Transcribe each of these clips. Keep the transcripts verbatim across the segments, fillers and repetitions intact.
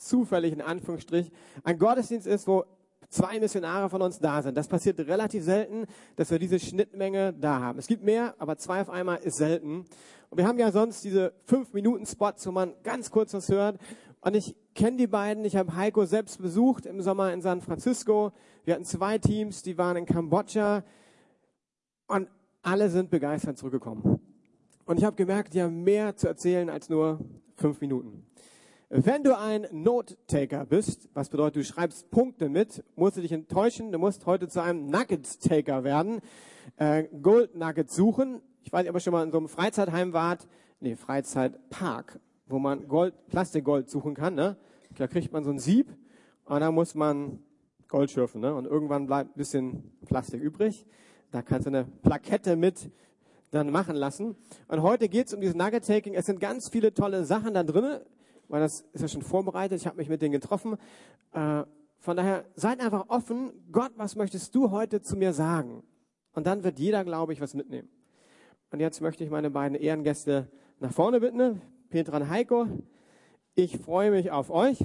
zufällig in Anführungsstrich ein Gottesdienst ist, wo zwei Missionare von uns da sind. Das passiert relativ selten, dass wir diese Schnittmenge da haben. Es gibt mehr, aber zwei auf einmal ist selten. Und wir haben ja sonst diese fünf Minuten Spots, wo man ganz kurz was hört. Und ich kenne die beiden. Ich habe Heiko selbst besucht im Sommer in San Francisco. Wir hatten zwei Teams, die waren in Kambodscha. Und alle sind begeistert zurückgekommen. Und ich habe gemerkt, die haben mehr zu erzählen als nur fünf Minuten. Wenn du ein Note-Taker bist, was bedeutet, du schreibst Punkte mit, musst du dich enttäuschen, du musst heute zu einem Nugget-Taker werden, äh, Gold-Nuggets suchen. Ich weiß nicht, ob ihr schon mal in so einem Freizeitheim wart, nee, Freizeitpark, wo man Gold, Plastikgold suchen kann, ne? Da kriegt man so ein Sieb und dann muss man Gold schürfen, ne? Und irgendwann bleibt ein bisschen Plastik übrig. Da kannst du eine Plakette mit dann machen lassen. Und heute geht es um dieses Nugget-Taking. Es sind ganz viele tolle Sachen da drin, weil das ist ja schon vorbereitet. Ich habe mich mit denen getroffen. Äh, von daher, seid einfach offen. Gott, was möchtest du heute zu mir sagen? Und dann wird jeder, glaube ich, was mitnehmen. Und jetzt möchte ich meine beiden Ehrengäste nach vorne bitten. Petra und Heiko. Ich freue mich auf euch.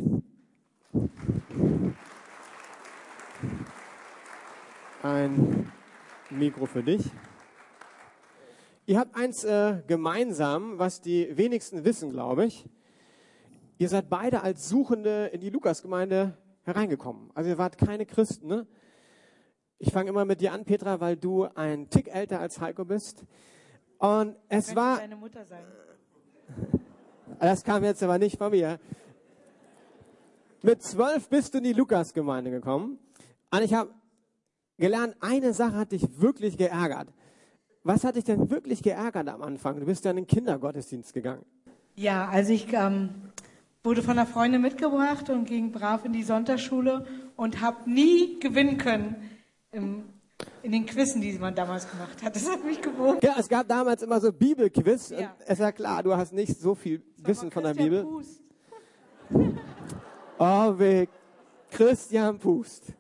Ein Mikro für dich. Ihr habt eins äh, gemeinsam, was die wenigsten wissen, glaube ich. Ihr seid beide als Suchende in die Lukasgemeinde hereingekommen. Also ihr wart keine Christen, ne? Ich fange immer mit dir an, Petra, weil du ein Tick älter als Heiko bist. Und es Könnte war... deine Mutter sein. Das kam jetzt aber nicht von mir. Mit zwölf bist du in die Lukasgemeinde gekommen. Und ich habe gelernt, eine Sache hat dich wirklich geärgert. Was hat dich denn wirklich geärgert am Anfang? Du bist ja in den Kindergottesdienst gegangen. Ja, also ich ähm, wurde von einer Freundin mitgebracht und ging brav in die Sonntagsschule und habe nie gewinnen können im, in den Quizzen, die man damals gemacht hat. Das hat mich gewogen. Ja, es gab damals immer so Bibelquiz. Ja. Und es ist ja klar, du hast nicht so viel Wissen von der Bibel. Pust. Oh, weh, Christian Pust.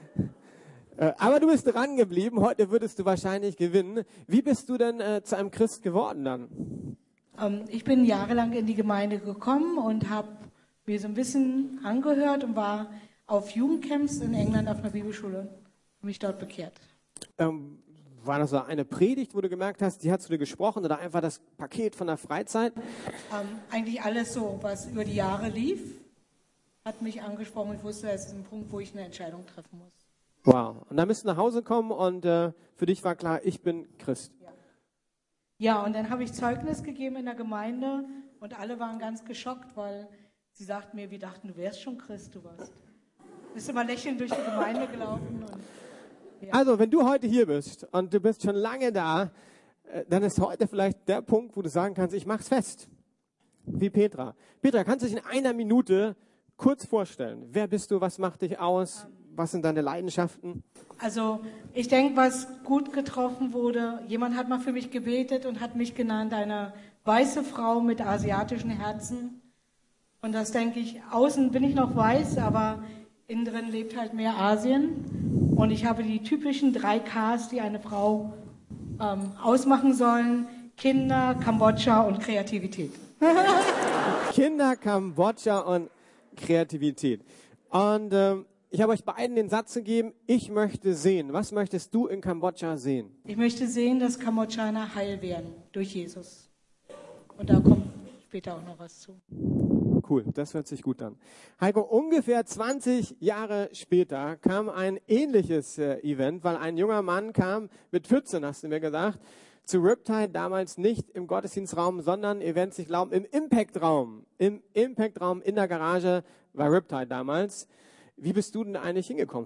Äh, aber du bist dran geblieben. Heute würdest du wahrscheinlich gewinnen. Wie bist du denn äh, zu einem Christ geworden dann? Ähm, ich bin jahrelang in die Gemeinde gekommen und habe mir so ein bisschen angehört und war auf Jugendcamps in England auf einer Bibelschule und mich dort bekehrt. Ähm, war das so eine Predigt, wo du gemerkt hast, die hat zu dir gesprochen oder einfach das Paket von der Freizeit? Ähm, eigentlich alles so, was über die Jahre lief, hat mich angesprochen. Ich wusste, es ist ein Punkt, wo ich eine Entscheidung treffen muss. Wow. Und dann bist du nach Hause gekommen und äh, für dich war klar, ich bin Christ. Ja, ja, und dann habe ich Zeugnis gegeben in der Gemeinde und alle waren ganz geschockt, weil sie sagten mir, wir dachten, du wärst schon Christ, du warst. Du bist immer lächelnd durch die Gemeinde gelaufen. Und, ja. Also, wenn du heute hier bist und du bist schon lange da, äh, dann ist heute vielleicht der Punkt, wo du sagen kannst, ich mach's fest. Wie Petra. Petra, kannst du dich in einer Minute kurz vorstellen? Wer bist du? Was macht dich aus? Was sind deine Leidenschaften? Also ich denke, was gut getroffen wurde, jemand hat mal für mich gebetet und hat mich genannt, eine weiße Frau mit asiatischen Herzen. Und das denke ich, außen bin ich noch weiß, aber innen drin lebt halt mehr Asien. Und ich habe die typischen drei Ks, die eine Frau ähm, ausmachen sollen. Kinder, Kambodscha und Kreativität. Kinder, Kambodscha und Kreativität. Und ähm, ich habe euch beiden den Satz gegeben, ich möchte sehen. Was möchtest du in Kambodscha sehen? Ich möchte sehen, dass Kambodschaner heil werden durch Jesus. Und da kommt später auch noch was zu. Cool, das hört sich gut an. Heiko, ungefähr zwanzig Jahre später kam ein ähnliches äh, Event, weil ein junger Mann kam, mit vierzehn hast du mir gesagt, zu Riptide, damals nicht im Gottesdienstraum, sondern, ihr werdet es nicht glauben, im Impact-Raum. Im Impact-Raum in der Garage war Riptide damals. Wie bist du denn eigentlich hingekommen?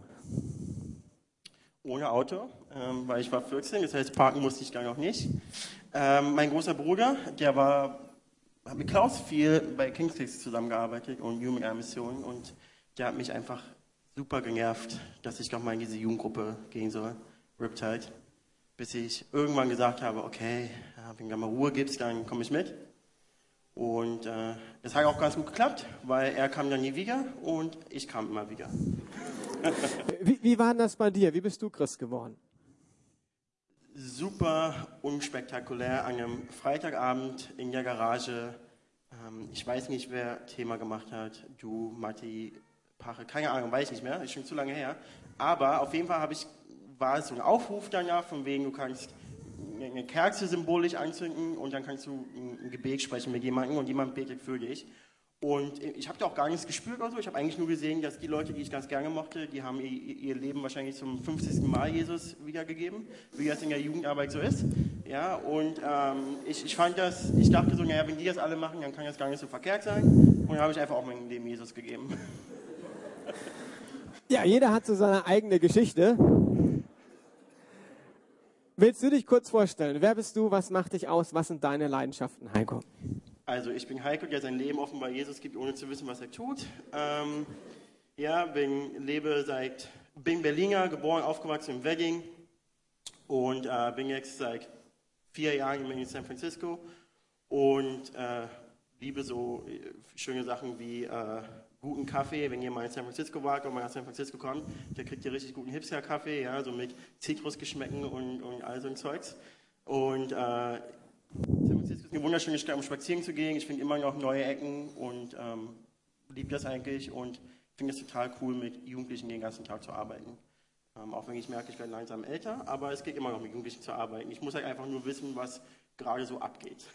Ohne Auto, ähm, weil ich war vierzehn, das heißt, parken musste ich gar noch nicht. Ähm, mein großer Bruder, der war, hat mit Klaus viel bei King's zusammengearbeitet und Jugendmission und der hat mich einfach super genervt, dass ich doch mal in diese Jugendgruppe gehen soll, Riptide, bis ich irgendwann gesagt habe, okay, wenn du mal Ruhe gibst, dann komme ich mit. Und äh, das hat auch ganz gut geklappt, weil er kam dann nie wieder und ich kam immer wieder. wie, wie war das bei dir? Wie bist du Christ geworden? Super unspektakulär. An einem Freitagabend in der Garage Ähm, ich weiß nicht, wer Thema gemacht hat. Du, Matti, Pache, keine Ahnung, weiß ich nicht mehr. Ist schon zu lange her. Aber auf jeden Fall habe ich, war es so ein Aufruf danach, von wegen, du kannst eine Kerze symbolisch anzünden und dann kannst du ein Gebet sprechen mit jemandem und jemand betet für dich. Und ich habe da auch gar nichts gespürt oder so. Ich habe eigentlich nur gesehen, dass die Leute, die ich ganz gerne mochte, die haben ihr, ihr Leben wahrscheinlich zum fünfzigsten Mal Jesus wiedergegeben, wie das in der Jugendarbeit so ist. Ja, und ähm, ich, ich fand das, ich dachte so, naja, wenn die das alle machen, dann kann das gar nicht so verkehrt sein. Und dann habe ich einfach auch mein Leben Jesus gegeben. Ja, jeder hat so seine eigene Geschichte. Willst du dich kurz vorstellen? Wer bist du? Was macht dich aus? Was sind deine Leidenschaften, Heiko? Also ich bin Heiko, der sein Leben offenbar Jesus gibt, ohne zu wissen, was er tut. Ähm, ja, bin, lebe seit, bin Berliner, geboren, aufgewachsen in Wedding und äh, bin jetzt seit vier Jahren in San Francisco und äh, liebe so äh, schöne Sachen wie äh, guten Kaffee. Wenn ihr mal in San Francisco wart und mal nach San Francisco kommt, da kriegt ihr richtig guten Hipster-Kaffee, ja, so mit Zitrusgeschmäcken und, und all so ein Zeugs. Und äh, San Francisco ist eine wunderschöne Stadt, um spazieren zu gehen. Ich finde immer noch neue Ecken und ähm, liebe das eigentlich und finde es total cool, mit Jugendlichen den ganzen Tag zu arbeiten. Ähm, auch wenn ich merke, ich werde langsam älter, aber es geht immer noch mit Jugendlichen zu arbeiten. Ich muss halt einfach nur wissen, was gerade so abgeht.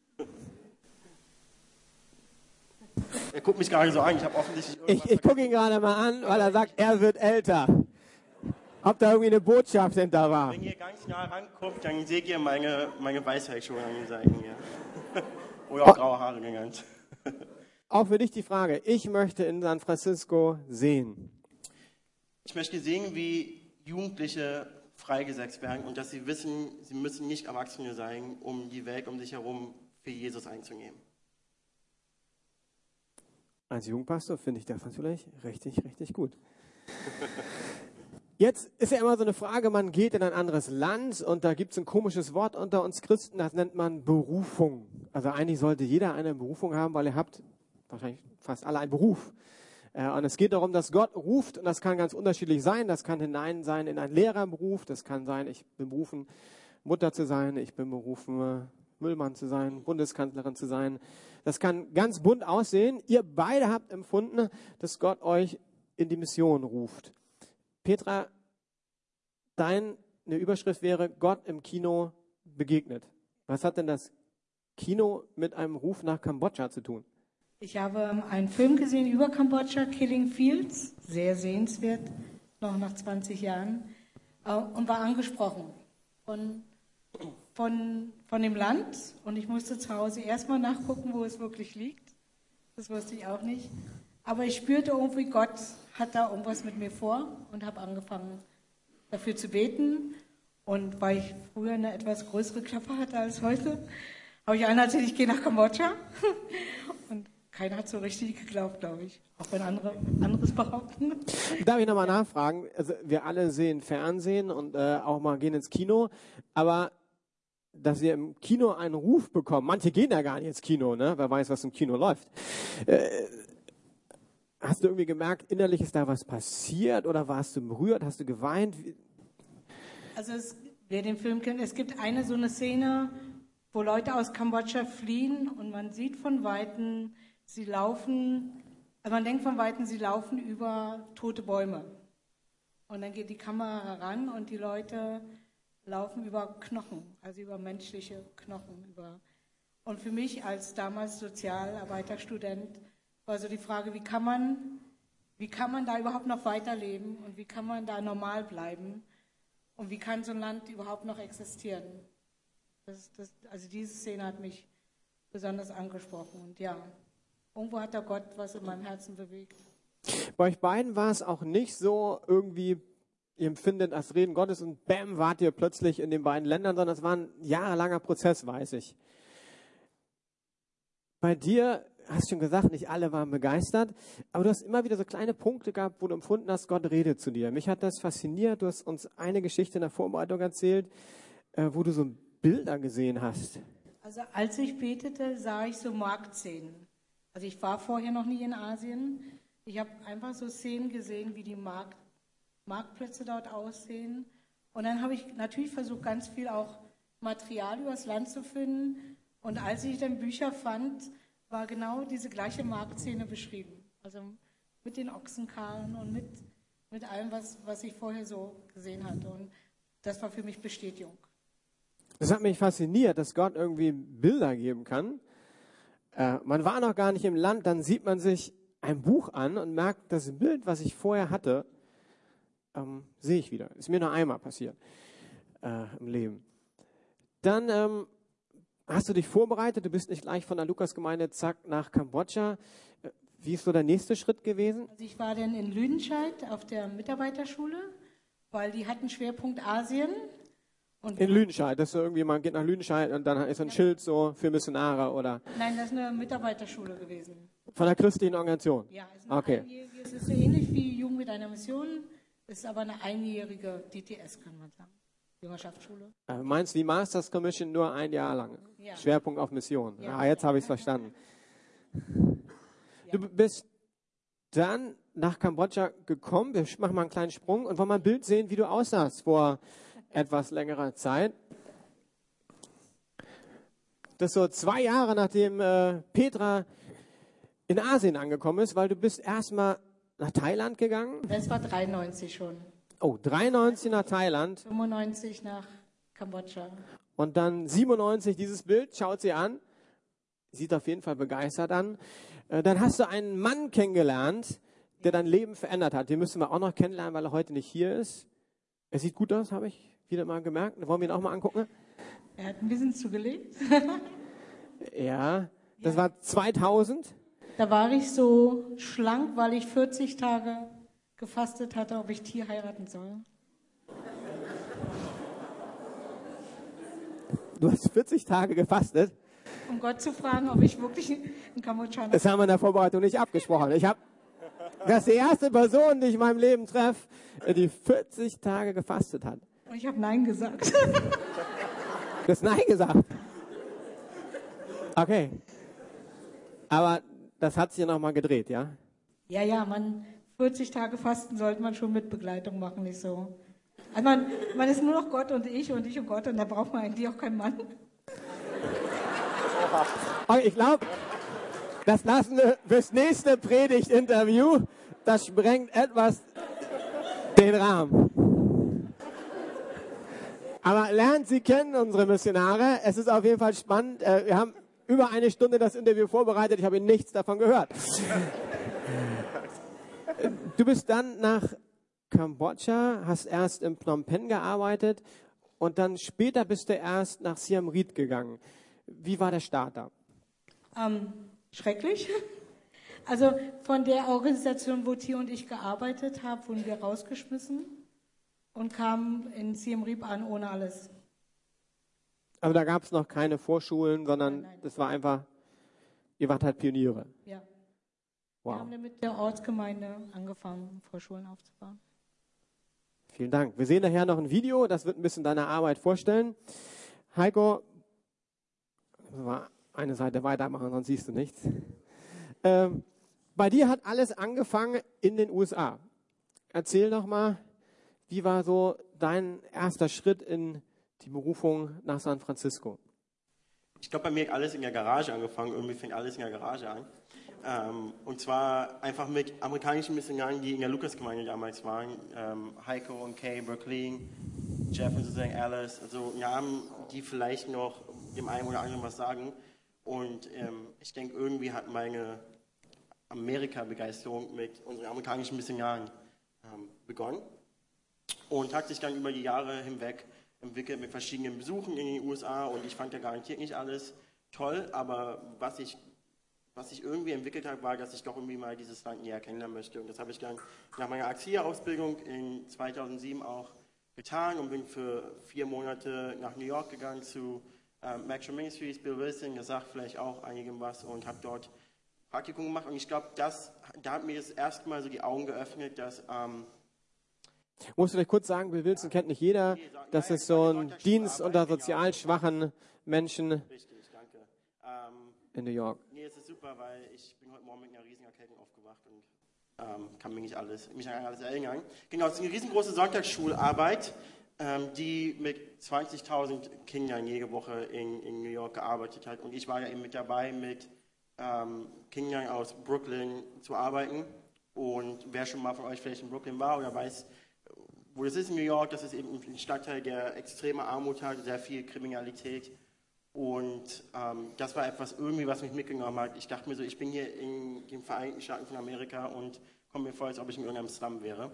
Er guckt mich gerade so an, ich habe offensichtlich Ich, ich gucke ihn gerade mal an, weil er sagt, er wird älter. Ob da irgendwie eine Botschaft hinter war. Wenn ihr ganz nah ranguckt, dann seht ihr meine, meine Weisheit schon an den Seiten hier. Oder auch graue Haare genannt. Auch für dich die Frage, ich möchte in San Francisco sehen. Ich möchte sehen, wie Jugendliche freigesetzt werden und dass sie wissen, sie müssen nicht Erwachsene sein, um die Welt um sich herum für Jesus einzunehmen. Als Jugendpastor finde ich das natürlich richtig, richtig gut. Jetzt ist ja immer so eine Frage, man geht in ein anderes Land und da gibt es ein komisches Wort unter uns Christen, das nennt man Berufung. Also eigentlich sollte jeder eine Berufung haben, weil ihr habt wahrscheinlich fast alle einen Beruf. Und es geht darum, dass Gott ruft und das kann ganz unterschiedlich sein. Das kann hinein sein in einen Lehrerberuf, das kann sein, ich bin berufen, Mutter zu sein, ich bin berufen, Müllmann zu sein, Bundeskanzlerin zu sein. Das kann ganz bunt aussehen. Ihr beide habt empfunden, dass Gott euch in die Mission ruft. Petra, deine Überschrift wäre Gott im Kino begegnet. Was hat denn das Kino mit einem Ruf nach Kambodscha zu tun? Ich habe einen Film gesehen über Kambodscha, Killing Fields, sehr sehenswert, noch nach zwanzig Jahren, und war angesprochen von, von, von dem Land. Und ich musste zu Hause erstmal nachgucken, wo es wirklich liegt. Das wusste ich auch nicht. Aber ich spürte irgendwie, Gott hat da irgendwas mit mir vor und habe angefangen, dafür zu beten. Und weil ich früher eine etwas größere Klappe hatte als heute, habe ich einer erzählt, ich gehe nach Kambodscha. Und keiner hat so richtig geglaubt, glaube ich. Auch wenn andere anderes behaupten. Darf ich nochmal nachfragen? Also wir alle sehen Fernsehen und äh, auch mal gehen ins Kino, aber dass wir im Kino einen Ruf bekommen, manche gehen ja gar nicht ins Kino, ne? Wer weiß, was im Kino läuft. Äh, Hast du irgendwie gemerkt, innerlich ist da was passiert oder warst du berührt? Hast du geweint? Also es, wer den Film kennt, es gibt eine so eine Szene, wo Leute aus Kambodscha fliehen und man sieht von Weitem, sie laufen, also man denkt von Weitem, sie laufen über tote Bäume. Und dann geht die Kamera heran und die Leute laufen über Knochen, also über menschliche Knochen. Über. Und für mich als damals Sozialarbeiterstudent war so die Frage, wie kann man, wie kann man da überhaupt noch weiterleben und wie kann man da normal bleiben und wie kann so ein Land überhaupt noch existieren? Das, das, also diese Szene hat mich besonders angesprochen und ja, irgendwo hat da Gott was in meinem Herzen bewegt. Bei euch beiden war es auch nicht so irgendwie, ihr empfindet als Reden Gottes und bam, wart ihr plötzlich in den beiden Ländern, sondern es war ein jahrelanger Prozess, weiß ich. Bei dir, hast schon gesagt, nicht alle waren begeistert, aber du hast immer wieder so kleine Punkte gehabt, wo du empfunden hast, Gott redet zu dir. Mich hat das fasziniert, du hast uns eine Geschichte in der Vorbereitung erzählt, äh, wo du so Bilder gesehen hast. Also als ich betete, sah ich so Marktszenen. Also ich war vorher noch nie in Asien. Ich habe einfach so Szenen gesehen, wie die Markt, Marktplätze dort aussehen. Und dann habe ich natürlich versucht, ganz viel auch Material übers Land zu finden. Und als ich dann Bücher fand, war genau diese gleiche Marktszene beschrieben. Also mit den Ochsenkarren und mit, mit allem, was, was ich vorher so gesehen hatte. Und das war für mich Bestätigung. Das hat mich fasziniert, dass Gott irgendwie Bilder geben kann. Äh, man war noch gar nicht im Land, dann sieht man sich ein Buch an und merkt, das Bild, was ich vorher hatte, ähm, sehe ich wieder. Ist mir nur einmal passiert äh, im Leben. Dann ähm, hast du dich vorbereitet, du bist nicht gleich von der Lukasgemeinde zack nach Kambodscha. Äh, wie ist so der nächste Schritt gewesen? Also ich war dann in Lüdenscheid auf der Mitarbeiterschule, weil die hatten Schwerpunkt Asien. Und in Lüdenscheid, das ist so irgendwie, man geht nach Lüdenscheid und dann ist ein ja. Schild so für Missionare oder? Nein, das ist eine Mitarbeiterschule gewesen. Von der christlichen Organisation? Ja, es ist eine okay. einjährige, es ist so ähnlich wie Jugend mit einer Mission, es ist aber eine einjährige D T S, kann man sagen. Jüngerschaftsschule. Äh, meinst du die Masters Commission nur ein Jahr lang? Ja. Schwerpunkt auf Mission. Ja, ah, jetzt habe ich es verstanden. Du bist dann nach Kambodscha gekommen, wir machen mal einen kleinen Sprung und wollen mal ein Bild sehen, wie du aussahst vor etwas längerer Zeit. Das ist so zwei Jahre, nachdem äh, Petra in Asien angekommen ist, weil du bist erstmal nach Thailand gegangen. Das war dreiundneunzig schon. Oh, dreiundneunzig nach Thailand. fünfundneunzig nach Kambodscha. Und dann siebenundneunzig dieses Bild, schaut sie an. Sieht auf jeden Fall begeistert an. Äh, dann hast du einen Mann kennengelernt, der dein Leben verändert hat. Den müssen wir auch noch kennenlernen, weil er heute nicht hier ist. Er sieht gut aus, habe ich wieder mal gemerkt. Wollen wir ihn auch mal angucken? Er hat ein bisschen zugelegt. ja, das ja. war zweitausend. Da war ich so schlank, weil ich vierzig Tage gefastet hatte, ob ich Tier heiraten soll. Du hast vierzig Tage gefastet? Um Gott zu fragen, ob ich wirklich ein Kambodschaner bin. Das haben wir in der Vorbereitung nicht abgesprochen. Ich habe Das ist die erste Person, die ich in meinem Leben treffe, die vierzig Tage gefastet hat. Und ich habe Nein gesagt. Du hast Nein gesagt? Okay. Aber das hat sich ja nochmal gedreht, ja? Ja, ja, man, vierzig Tage Fasten sollte man schon mit Begleitung machen, nicht so. Also man, man ist nur noch Gott und ich und ich und Gott und da braucht man eigentlich auch keinen Mann. Okay, ich glaube, das lassen wir fürs nächste Predigt-Interview. Das sprengt etwas den Rahmen. Aber lernt sie kennen, unsere Missionare. Es ist auf jeden Fall spannend. Wir haben über eine Stunde das Interview vorbereitet. Ich habe nichts davon gehört. Du bist dann nach Kambodscha, hast erst in Phnom Penh gearbeitet und dann später bist du erst nach Siem Reap gegangen. Wie war der Start da? Ähm, schrecklich. Also von der Organisation, wo Tia und ich gearbeitet haben, wurden wir rausgeschmissen und kamen in Siem Reap an ohne alles. Aber da gab es noch keine Vorschulen, sondern nein, nein. Das war einfach, ihr wart halt Pioniere. Ja. Wow. Wir haben dann mit der Ortsgemeinde angefangen, Vorschulen aufzubauen. Vielen Dank. Wir sehen nachher noch ein Video, das wird ein bisschen deine Arbeit vorstellen. Heiko, eine Seite weitermachen, sonst siehst du nichts. Ähm, bei dir hat alles angefangen in den U S A. Erzähl doch mal, wie war so dein erster Schritt in die Berufung nach San Francisco? Ich glaube, bei mir hat alles in der Garage angefangen. Irgendwie fängt alles in der Garage an. Ähm, und zwar einfach mit amerikanischen Missionaren, die in der Lukasgemeinde damals waren. Ähm, Heiko und Kay, Berkeley, Jeff und sozusagen Alice. Also Namen, die vielleicht noch dem einen oder anderen was sagen. Und ähm, ich denke, irgendwie hat meine Amerika-Begeisterung mit unseren amerikanischen Missionaren ähm, begonnen. Und hat sich dann über die Jahre hinweg entwickelt mit verschiedenen Besuchen in den U S A. Und ich fand ja garantiert nicht alles toll, aber was ich Was sich irgendwie entwickelt hat, war, dass ich doch irgendwie mal dieses Land näher kennenlernen möchte. Und das habe ich dann nach meiner Erzieher-Ausbildung in zweitausendsieben auch getan und bin für vier Monate nach New York gegangen zu ähm, Metro Ministries, Bill Wilson, der sagt vielleicht auch einigem was, und habe dort Praktikum gemacht. Und ich glaube, das, da hat mir das erste Mal so die Augen geöffnet, dass... Ähm, Musst du vielleicht kurz sagen, Bill Wilson kennt nicht jeder. Das ist so ein Dienst unter sozial schwachen Menschen. Richtig, danke. Ähm, in New York. Nee, es ist super, weil ich bin heute Morgen mit einer riesigen Erkältung aufgewacht und ähm, kann mich nicht alles, mich an alles erinnern. Genau, es ist eine riesengroße Sonntagsschularbeit, ähm, die mit zwanzigtausend Kindern jede Woche in, in New York gearbeitet hat. Und ich war ja eben mit dabei mit ähm, Kindern aus Brooklyn zu arbeiten. Und wer schon mal von euch vielleicht in Brooklyn war oder weiß, wo das ist in New York, das ist eben ein Stadtteil, der extreme Armut hat, sehr viel Kriminalität. Und ähm, das war etwas irgendwie, was mich mitgenommen hat. Ich dachte mir so, ich bin hier in den Vereinigten Staaten von Amerika und komme mir vor, als ob ich in irgendeinem Slum wäre.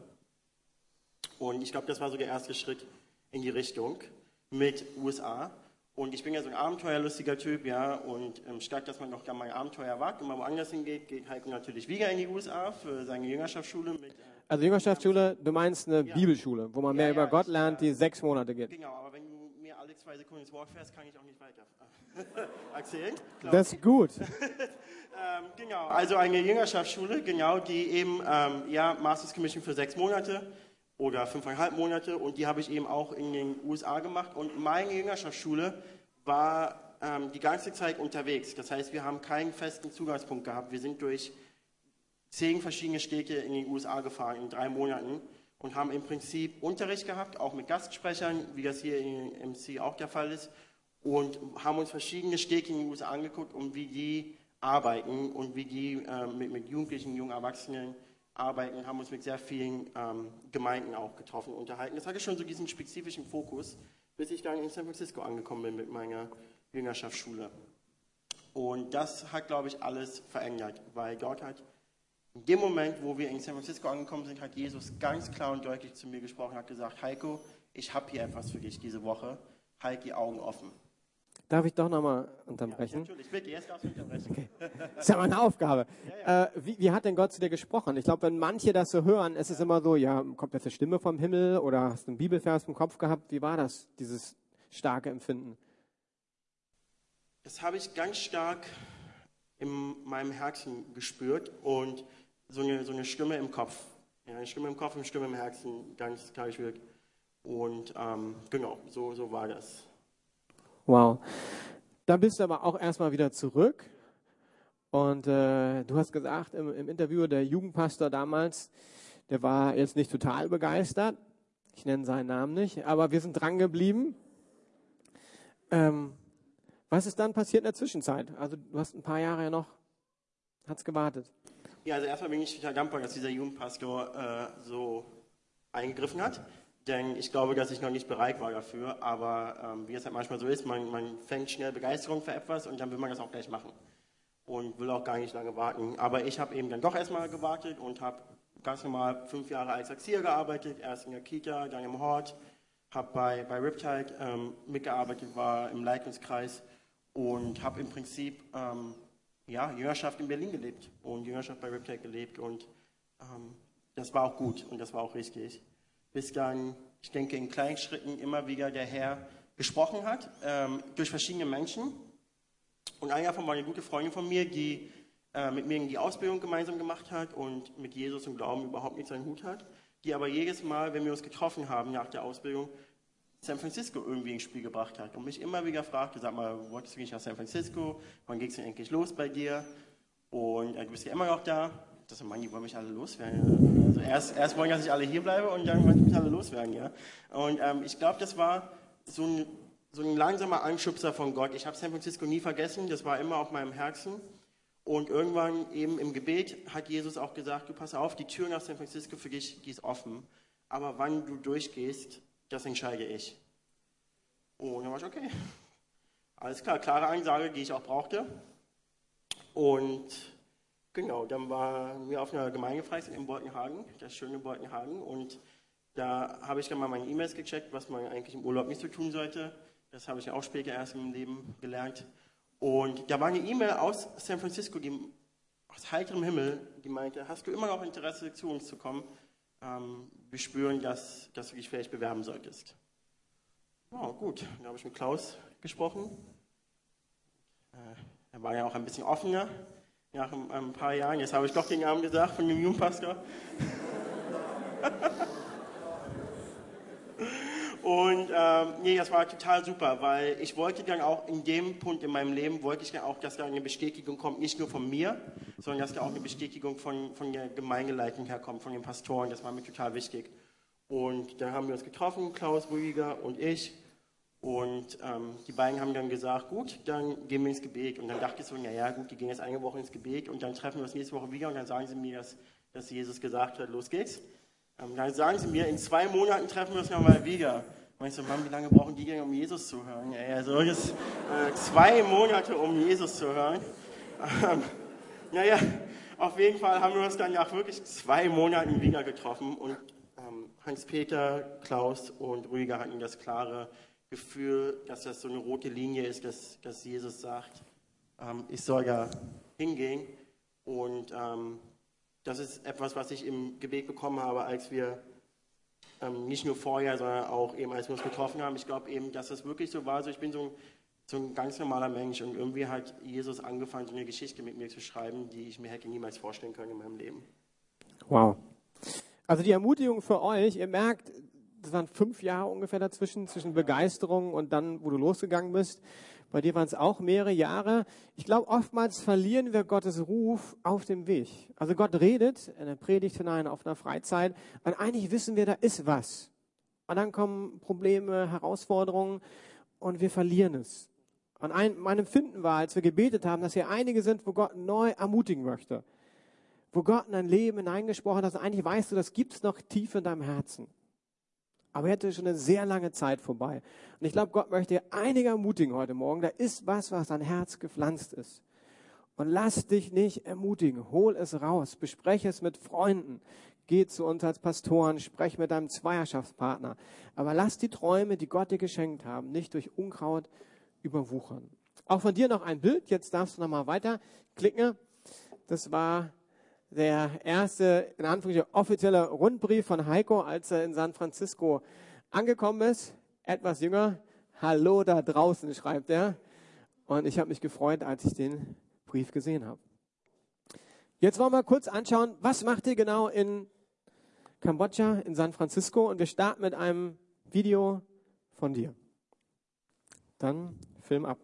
Und ich glaube, das war so der erste Schritt in die Richtung mit U S A. Und ich bin ja so ein abenteuerlustiger Typ, ja, und ähm, statt dass man noch gar mal Abenteuer wagt und mal woanders hingeht, geht Heiko natürlich wieder in die U S A für seine Jüngerschaftsschule. Mit, äh, Also Jüngerschaftsschule, du meinst eine ja. Bibelschule, wo man ja, mehr ja, über Gott ich, lernt, die sechs Monate geht. Genau, aber wenn du mir alle zwei Sekunden ins Wort fährst, kann ich auch nicht weiter erzählen. Das ist gut. ähm, genau, also eine Jüngerschaftsschule, genau, die eben, ähm, ja, Masters Commission für sechs Monate oder fünfeinhalb Monate, und die habe ich eben auch in den U S A gemacht, und meine Jüngerschaftsschule war ähm, die ganze Zeit unterwegs. Das heißt, wir haben keinen festen Zugangspunkt gehabt. Wir sind durch zehn verschiedene Städte in den U S A gefahren in drei Monaten und haben im Prinzip Unterricht gehabt, auch mit Gastsprechern, wie das hier in M C auch der Fall ist, und haben uns verschiedene Städte in den U S A angeguckt und wie die arbeiten und wie die äh, mit, mit Jugendlichen, jungen Erwachsenen arbeiten, haben uns mit sehr vielen ähm, Gemeinden auch getroffen und unterhalten. Das hatte schon so diesen spezifischen Fokus, bis ich dann in San Francisco angekommen bin mit meiner Jüngerschaftsschule. Und das hat, glaube ich, alles verändert, weil Gott hat in dem Moment, wo wir in San Francisco angekommen sind, hat Jesus ganz klar und deutlich zu mir gesprochen, hat gesagt, Heiko, ich habe hier etwas für dich diese Woche, halt die Augen offen. Darf ich doch nochmal unterbrechen? Ja, natürlich, bitte, jetzt darfst du unterbrechen. Okay. Das ist ja meine Aufgabe. Ja, ja. Äh, wie, wie hat denn Gott zu dir gesprochen? Ich glaube, wenn manche das so hören, ist es immer so, ja, kommt jetzt eine Stimme vom Himmel oder hast du einen Bibelvers im Kopf gehabt? Wie war das, dieses starke Empfinden? Das habe ich ganz stark in meinem Herzen gespürt und so eine, so eine Stimme im Kopf. Ja, eine Stimme im Kopf und eine Stimme im Herzen, ganz klar gespürt. Und ähm, genau, so, so war das. Wow. Dann bist du aber auch erstmal wieder zurück. Und äh, du hast gesagt im, im Interview, der Jugendpastor damals, der war jetzt nicht total begeistert. Ich nenne seinen Namen nicht, aber wir sind dran geblieben. Ähm, was ist dann passiert in der Zwischenzeit? Also du hast ein paar Jahre ja noch, hat's gewartet. Ja, also erstmal bin ich total dankbar, dass dieser Jugendpastor äh, so eingegriffen hat. Denn ich glaube, dass ich noch nicht bereit war dafür. Aber ähm, wie es halt manchmal so ist, man, man fängt schnell Begeisterung für etwas und dann will man das auch gleich machen. Und will auch gar nicht lange warten. Aber ich habe eben dann doch erstmal gewartet und habe ganz normal fünf Jahre als Erzieher gearbeitet. Erst in der Kita, dann im Hort. Habe bei, bei Riptide ähm, mitgearbeitet, war im Leitungskreis und habe im Prinzip ähm, ja, Jüngerschaft in Berlin gelebt und Jüngerschaft bei Riptide gelebt. Und ähm, das war auch gut und das war auch richtig. Bis dann, ich denke, in kleinen Schritten immer wieder der Herr gesprochen hat, ähm, durch verschiedene Menschen. Und einer davon war eine gute Freundin von mir, die äh, mit mir die Ausbildung gemeinsam gemacht hat und mit Jesus und Glauben überhaupt nichts an den Hut hat, die aber jedes Mal, wenn wir uns getroffen haben nach der Ausbildung, San Francisco irgendwie ins Spiel gebracht hat und mich immer wieder fragte, sag mal, wolltest du nicht nach San Francisco? Wann geht es denn endlich los bei dir? Und äh, du bist ja immer noch da. Das sind Mann, die wollen mich alle loswerden. Also erst, erst wollen, dass ich alle hier bleibe und dann wollen die mich alle loswerden. Ja? Und ähm, ich glaube, das war so ein, so ein langsamer Anschubser von Gott. Ich habe San Francisco nie vergessen, das war immer auf meinem Herzen. Und irgendwann eben im Gebet hat Jesus auch gesagt, du pass auf, die Tür nach San Francisco für dich, die ist offen. Aber wann du durchgehst, das entscheide ich. Und dann war ich, okay, alles klar, klare Ansage, die ich auch brauchte. Und genau, dann waren wir auf einer Gemeindefreizeit in Boltenhagen, das schöne Boltenhagen. Und da habe ich dann mal meine E-Mails gecheckt, was man eigentlich im Urlaub nicht so tun sollte. Das habe ich ja auch später erst im Leben gelernt. Und da war eine E-Mail aus San Francisco, die aus heiterem Himmel, die meinte, hast du immer noch Interesse, zu uns zu kommen? Ähm, wir spüren, dass, dass du dich vielleicht bewerben solltest. Oh, gut, dann habe ich mit Klaus gesprochen. Äh, er war ja auch ein bisschen offener nach ein, ein paar Jahren. Jetzt habe ich doch den Namen gesagt von dem Jugendpastor. Und ähm, nee, das war total super, weil ich wollte dann auch in dem Punkt in meinem Leben, wollte ich dann auch, dass da eine Bestätigung kommt, nicht nur von mir, sondern dass da auch eine Bestätigung von, von der Gemeindeleitung herkommt, von den Pastoren. Das war mir total wichtig. Und dann haben wir uns getroffen, Klaus Rüdiger und ich. Und ähm, die beiden haben dann gesagt, gut, dann gehen wir ins Gebet. Und dann dachte ich so, naja gut, die gehen jetzt eine Woche ins Gebet und dann treffen wir uns nächste Woche wieder und dann sagen sie mir, dass, dass Jesus gesagt hat, los geht's. Ähm, dann sagen sie mir, in zwei Monaten treffen wir uns nochmal wieder. Und ich so, Mann, wie lange brauchen die denn, um Jesus zu hören? Ja, also jetzt, äh, zwei Monate, um Jesus zu hören. Ähm, naja, auf jeden Fall haben wir uns dann nach wirklich zwei Monaten wieder getroffen und ähm, Hans-Peter, Klaus und Rüdiger hatten das klare Gefühl, dass das so eine rote Linie ist, dass, dass Jesus sagt, ähm, ich soll da hingehen. Und ähm, das ist etwas, was ich im Gebet bekommen habe, als wir ähm, nicht nur vorher, sondern auch eben, als wir uns getroffen haben. Ich glaube eben, dass das wirklich so war. Also ich bin so ein, so ein ganz normaler Mensch und irgendwie hat Jesus angefangen, so eine Geschichte mit mir zu schreiben, die ich mir hätte niemals vorstellen können in meinem Leben. Wow. Also die Ermutigung für euch, ihr merkt, das waren fünf Jahre ungefähr dazwischen, zwischen Begeisterung und dann, wo du losgegangen bist. Bei dir waren es auch mehrere Jahre. Ich glaube, oftmals verlieren wir Gottes Ruf auf dem Weg. Also Gott redet in der Predigt hinein, auf einer Freizeit. Und eigentlich wissen wir, da ist was. Und dann kommen Probleme, Herausforderungen und wir verlieren es. Und ein, mein Empfinden war, als wir gebetet haben, dass hier einige sind, wo Gott neu ermutigen möchte. Wo Gott in dein Leben hineingesprochen hat, dass eigentlich weißt du, das gibt es noch tief in deinem Herzen. Aber er hatte schon eine sehr lange Zeit vorbei. Und ich glaube, Gott möchte dir einige ermutigen heute Morgen. Da ist was, was dein Herz gepflanzt ist. Und lass dich nicht ermutigen. Hol es raus. Bespreche es mit Freunden. Geh zu uns als Pastoren. Sprech mit deinem Zweierschaftspartner. Aber lass die Träume, die Gott dir geschenkt haben, nicht durch Unkraut überwuchern. Auch von dir noch ein Bild. Jetzt darfst du nochmal weiterklicken. Das war der erste, in Anführungszeichen, offizielle Rundbrief von Heiko, als er in San Francisco angekommen ist. Etwas jünger. Hallo da draußen, schreibt er. Und ich habe mich gefreut, als ich den Brief gesehen habe. Jetzt wollen wir kurz anschauen, was macht ihr genau in Kambodscha, in San Francisco? Und wir starten mit einem Video von dir. Dann Film ab.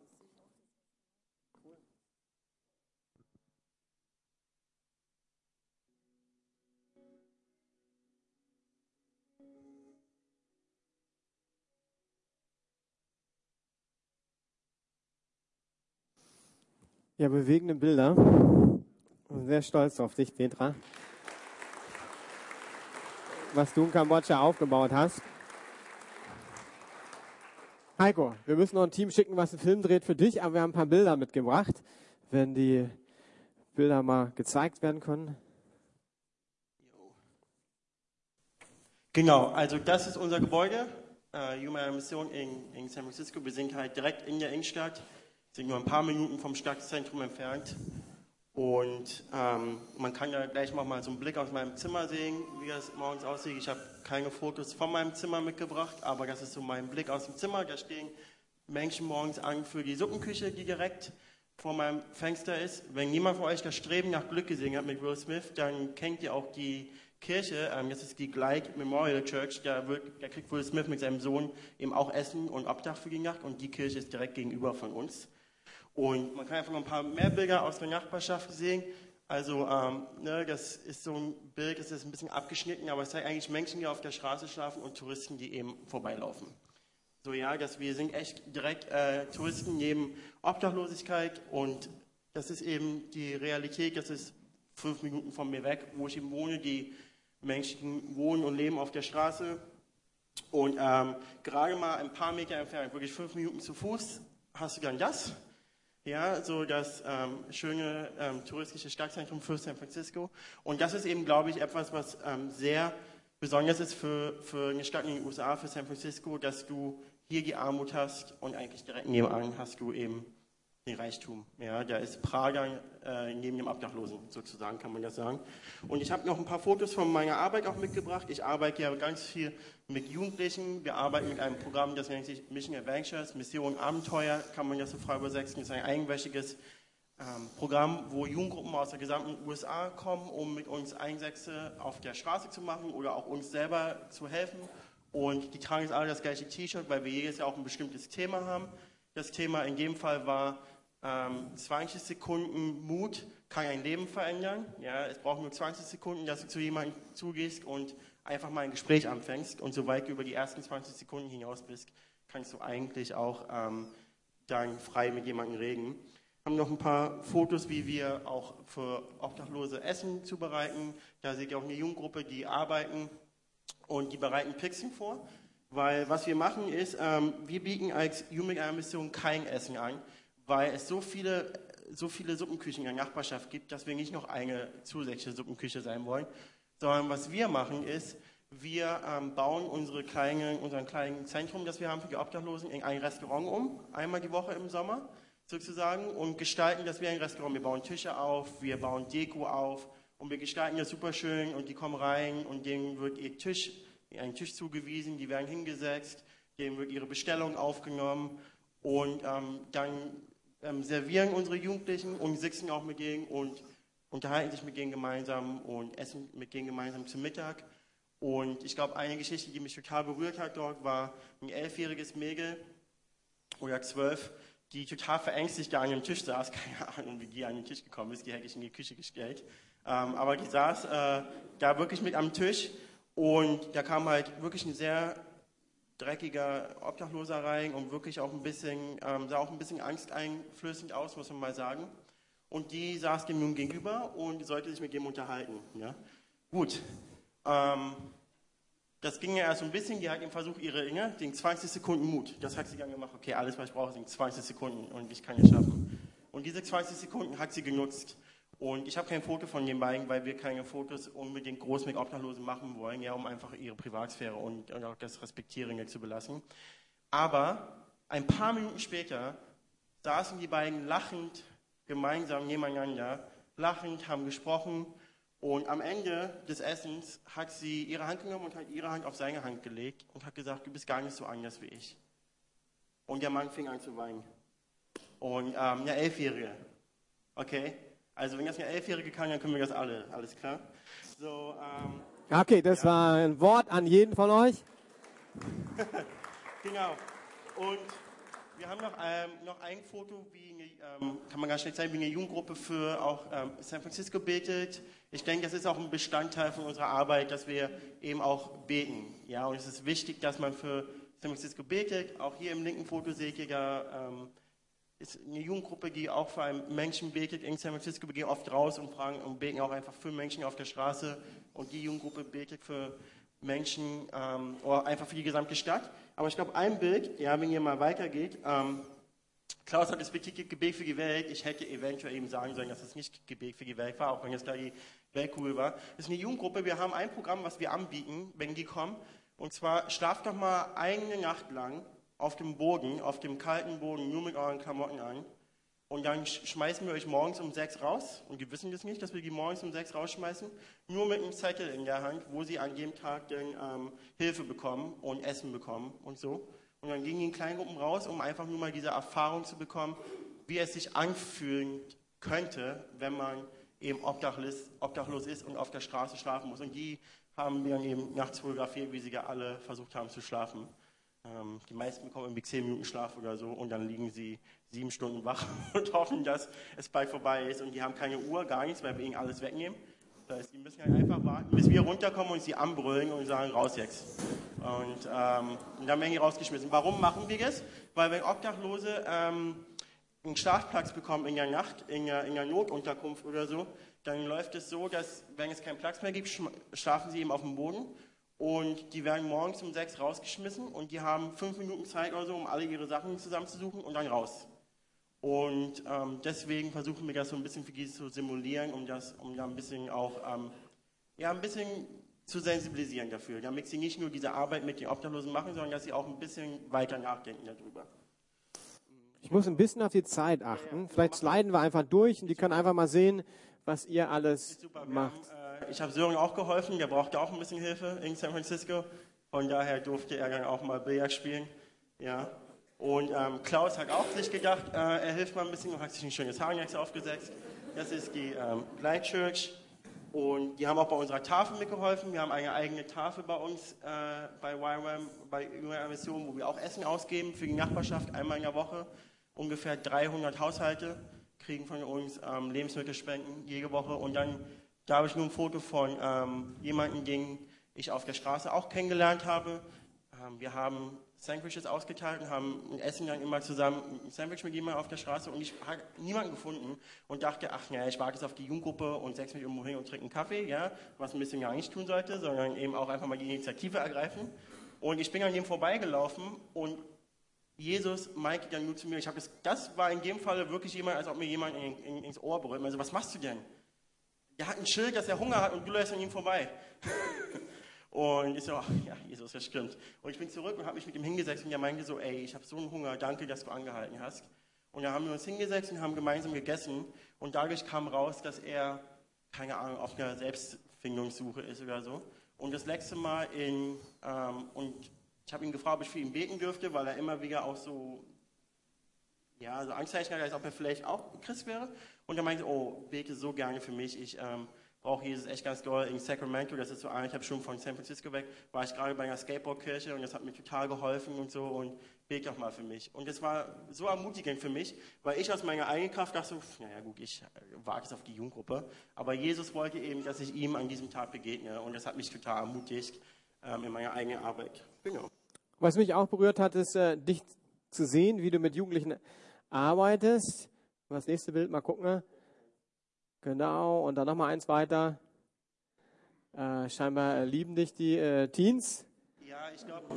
Ja, bewegende Bilder. Ich bin sehr stolz auf dich, Petra. Was du in Kambodscha aufgebaut hast. Heiko, wir müssen noch ein Team schicken, was einen Film dreht für dich, aber wir haben ein paar Bilder mitgebracht. Wenn die Bilder mal gezeigt werden können. Genau, also das ist unser Gebäude, äh, Human Mission in, in San Francisco. Wir sind halt direkt in der Innenstadt. Sind nur ein paar Minuten vom Stadtzentrum entfernt und ähm, man kann da gleich mal so einen Blick aus meinem Zimmer sehen, wie das morgens aussieht. Ich habe keine Fotos von meinem Zimmer mitgebracht, aber das ist so mein Blick aus dem Zimmer. Da stehen Menschen morgens an für die Suppenküche, die direkt vor meinem Fenster ist. Wenn jemand von euch das Streben nach Glück gesehen hat mit Will Smith, dann kennt ihr auch die Kirche, ähm, das ist die Glide Memorial Church, da, wird, da kriegt Will Smith mit seinem Sohn eben auch Essen und Obdach für die Nacht und die Kirche ist direkt gegenüber von uns. Und man kann einfach noch ein paar mehr Bilder aus der Nachbarschaft sehen. Also ähm, ne, das ist so ein Bild, das ist ein bisschen abgeschnitten, aber es zeigt eigentlich Menschen, die auf der Straße schlafen und Touristen, die eben vorbeilaufen. So ja, dass wir sind echt direkt äh, Touristen neben Obdachlosigkeit und das ist eben die Realität, das ist fünf Minuten von mir weg, wo ich eben wohne. Die Menschen wohnen und leben auf der Straße und ähm, gerade mal ein paar Meter entfernt, wirklich fünf Minuten zu Fuß, hast du dann das. Ja, so das ähm, schöne ähm, touristische Stadtzentrum für San Francisco. Und das ist eben, glaube ich, etwas, was ähm, sehr besonders ist für, für eine Stadt in den U S A, für San Francisco, dass du hier die Armut hast und eigentlich direkt nebenan hast du eben den Reichtum. Ja, da ist Prager äh, neben dem Obdachlosen, sozusagen, kann man das sagen. Und ich habe noch ein paar Fotos von meiner Arbeit auch mitgebracht. Ich arbeite ja ganz viel mit Jugendlichen. Wir arbeiten mit einem Programm, das nennt sich Mission Adventures, Mission Abenteuer, kann man das so frei übersetzen. Das ist ein einwöchiges ähm, Programm, wo Jugendgruppen aus der gesamten U S A kommen, um mit uns Einsätze auf der Straße zu machen oder auch uns selber zu helfen. Und die tragen jetzt alle das gleiche T-Shirt, weil wir jedes Jahr auch ein bestimmtes Thema haben. Das Thema in dem Fall war ähm, zwanzig Sekunden Mut kann ein Leben verändern. Ja, es braucht nur zwanzig Sekunden, dass du zu jemandem zugehst und einfach mal ein Gespräch anfängst. Und sobald du über die ersten zwanzig Sekunden hinaus bist, kannst du eigentlich auch ähm, dann frei mit jemandem reden. Wir haben noch ein paar Fotos, wie wir auch für Obdachlose Essen zubereiten. Da seht ihr auch eine Jugendgruppe, die arbeiten und die bereiten Pixing vor. Weil was wir machen ist, ähm, wir bieten als Jugendmission kein Essen an, weil es so viele, so viele Suppenküchen in der Nachbarschaft gibt, dass wir nicht noch eine zusätzliche Suppenküche sein wollen. Sondern was wir machen ist, wir ähm, bauen unsere kleine, unseren kleinen Zentrum, das wir haben für die Obdachlosen, in ein Restaurant um, einmal die Woche im Sommer sozusagen, und gestalten das wie ein Restaurant. Wir bauen Tische auf, wir bauen Deko auf und wir gestalten das super schön und die kommen rein und denen wird ihr Tisch, einen Tisch zugewiesen, die werden hingesetzt, denen wird ihre Bestellung aufgenommen und ähm, dann ähm, servieren unsere Jugendlichen und sitzen auch mit denen und unterhalten sich mit denen gemeinsam und essen mit denen gemeinsam zum Mittag. Und ich glaube, eine Geschichte, die mich total berührt hat dort, war ein elfjähriges Mädel oder zwölf, die total verängstigt da an dem Tisch saß. Keine Ahnung, wie die an den Tisch gekommen ist, die hätte ich in die Küche gestellt. Ähm, aber die saß äh, da wirklich mit am Tisch und da kam halt wirklich ein sehr dreckiger Obdachloser rein und wirklich auch ein bisschen, ähm, sah auch ein bisschen angsteinflößend aus, muss man mal sagen. Und die saß dem nun gegenüber und sollte sich mit dem unterhalten. Ja? Gut. Ähm, das ging ja erst so ein bisschen, die hat ihm versucht, ihre Inge, den zwanzig Sekunden Mut, das hat sie dann gemacht, okay, alles was ich brauche sind zwanzig Sekunden und ich kann es schaffen. Und diese zwanzig Sekunden hat sie genutzt. Und ich habe kein Foto von den beiden, weil wir keine Fotos unbedingt groß mit Obdachlosen machen wollen, ja, um einfach ihre Privatsphäre und, und auch das Respektieren zu belassen. Aber ein paar Minuten später saßen die beiden lachend gemeinsam nebeneinander, lachend, haben gesprochen. Und am Ende des Essens hat sie ihre Hand genommen und hat ihre Hand auf seine Hand gelegt und hat gesagt, du bist gar nicht so anders wie ich. Und der Mann fing an zu weinen. Und ähm, eine Elfjährige. Okay? Also wenn das eine Elfjährige kann, dann können wir das alle. Alles klar? So, ähm, okay, das ja. war ein Wort an jeden von euch. Genau. Und wir haben noch, ähm, noch ein Foto, wie eine, ähm, kann man ganz schnell zeigen, wie eine Jugendgruppe für auch ähm, San Francisco betet. Ich denke, das ist auch ein Bestandteil von unserer Arbeit, dass wir eben auch beten. Ja, und es ist wichtig, dass man für San Francisco betet. Auch hier im linken Foto seht ihr da, ähm, ist eine Jugendgruppe, die auch für einen Menschen betet in San Francisco. Wir gehen oft raus und fragen und beten auch einfach für Menschen auf der Straße. Und die Jugendgruppe betet für Menschen ähm, oder einfach für die gesamte Stadt. Aber ich glaube, ein Bild, ja, wenn ihr mal weitergeht, ähm, Klaus hat das betitelt Gebet für die Welt. Ich hätte eventuell eben sagen sollen, dass es nicht Gebet für die Welt war, auch wenn es da die Weltkugel war. Das ist eine Jugendgruppe. Wir haben ein Programm, was wir anbieten, wenn die kommen. Und zwar schlaft doch mal eine Nacht lang auf dem Boden, auf dem kalten Boden, nur mit euren Klamotten an. Und dann schmeißen wir euch morgens um sechs raus. Und die wissen das nicht, dass wir die morgens um sechs rausschmeißen. Nur mit einem Zettel in der Hand, wo sie an jedem Tag dann ähm, Hilfe bekommen und Essen bekommen und so. Und dann gehen die in Kleingruppen raus, um einfach nur mal diese Erfahrung zu bekommen, wie es sich anfühlen könnte, wenn man eben obdachlos, obdachlos ist und auf der Straße schlafen muss. Und die haben wir dann eben nachts fotografiert, wie sie ja alle versucht haben zu schlafen. Ähm, die meisten bekommen irgendwie zehn Minuten Schlaf oder so und dann liegen sie sieben Stunden wach und hoffen, dass es bald vorbei ist. Und die haben keine Uhr, gar nichts, weil wir ihnen alles wegnehmen. Das heißt, die müssen halt einfach warten, bis wir runterkommen und sie anbrüllen und sagen, raus jetzt. Und, ähm, und dann werden die rausgeschmissen. Warum machen wir das? Weil wenn Obdachlose ähm, einen Schlafplatz bekommen in der Nacht, in der, in der Notunterkunft oder so, dann läuft es so, dass, wenn es keinen Platz mehr gibt, schlafen sie eben auf dem Boden. Und die werden morgens um sechs rausgeschmissen und die haben fünf Minuten Zeit oder so, um alle ihre Sachen zusammenzusuchen und dann raus. Und ähm, deswegen versuchen wir das so ein bisschen für die zu simulieren, um das, um da ein bisschen auch, ähm, ja, ein bisschen zu sensibilisieren dafür, damit sie nicht nur diese Arbeit mit den Obdachlosen machen, sondern dass sie auch ein bisschen weiter nachdenken darüber. Ich muss ein bisschen auf die Zeit achten. Ja, ja. Vielleicht sliden wir einfach durch und die können einfach mal sehen, was ihr alles macht. Haben, äh, ich habe Sören auch geholfen, der brauchte auch ein bisschen Hilfe in San Francisco. Von daher durfte er dann auch mal Billard spielen. Ja. Und ähm, Klaus hat auch sich gedacht, äh, er hilft mal ein bisschen und hat sich ein schönes Haarnetz aufgesetzt. Das ist die ähm, Light Church. Und die haben auch bei unserer Tafel mitgeholfen. Wir haben eine eigene Tafel bei uns, äh, bei Y W A M, bei Junge Mission, wo wir auch Essen ausgeben für die Nachbarschaft einmal in der Woche. Ungefähr dreihundert Haushalte kriegen von uns ähm, Lebensmittelspenden jede Woche. Und dann, da habe ich nur ein Foto von ähm, jemandem, den ich auf der Straße auch kennengelernt habe. ähm, wir haben Sandwiches ausgeteilt und haben ein Essen dann immer zusammen ein Sandwich mit jemandem auf der Straße und ich habe niemanden gefunden und dachte, ach ja, ich warte jetzt auf die Jugendgruppe und setze mich irgendwo hin und trinke einen Kaffee, ja, was ein bisschen gar nicht tun sollte, sondern eben auch einfach mal die Initiative ergreifen. Und ich bin an dem vorbeigelaufen und Jesus meinte dann nur zu mir, ich habe das, das war in dem Fall wirklich jemand, als ob mir jemand in, in, ins Ohr berührt. Also, was machst du denn? Der hat ein Schild, dass er Hunger hat und du läufst an ihm vorbei. Und ich so, ach, ja, Jesus, das stimmt. Und ich bin zurück und habe mich mit ihm hingesetzt und er meinte so, ey, ich habe so einen Hunger, danke, dass du angehalten hast. Und dann haben wir uns hingesetzt und haben gemeinsam gegessen und dadurch kam raus, dass er, keine Ahnung, auf einer Selbstfindungssuche ist oder so. Und das letzte Mal in, ähm, und ich habe ihn gefragt, ob ich für ihn beten dürfte, weil er immer wieder auch so, ja, so Anzeichen hat, als ob er vielleicht auch Christ wäre. Und er meinte, oh, bete so gerne für mich, ich ähm, brauche Jesus echt ganz doll. In Sacramento, das ist so eineinhalb Stunden von San Francisco weg, war ich gerade bei einer Skateboardkirche und das hat mir total geholfen und so und bete doch mal für mich. Und das war so ermutigend für mich, weil ich aus meiner eigenen Kraft dachte so, naja gut, ich warte jetzt auf die Jugendgruppe, aber Jesus wollte eben, dass ich ihm an diesem Tag begegne und das hat mich total ermutigt ähm, in meiner eigenen Arbeit. Genau. Was mich auch berührt hat, ist, äh, dich zu sehen, wie du mit Jugendlichen arbeitest. Das nächste Bild mal gucken. Genau, und dann nochmal eins weiter. Äh, scheinbar äh, lieben dich die äh, Teens. Ja, ich glaube,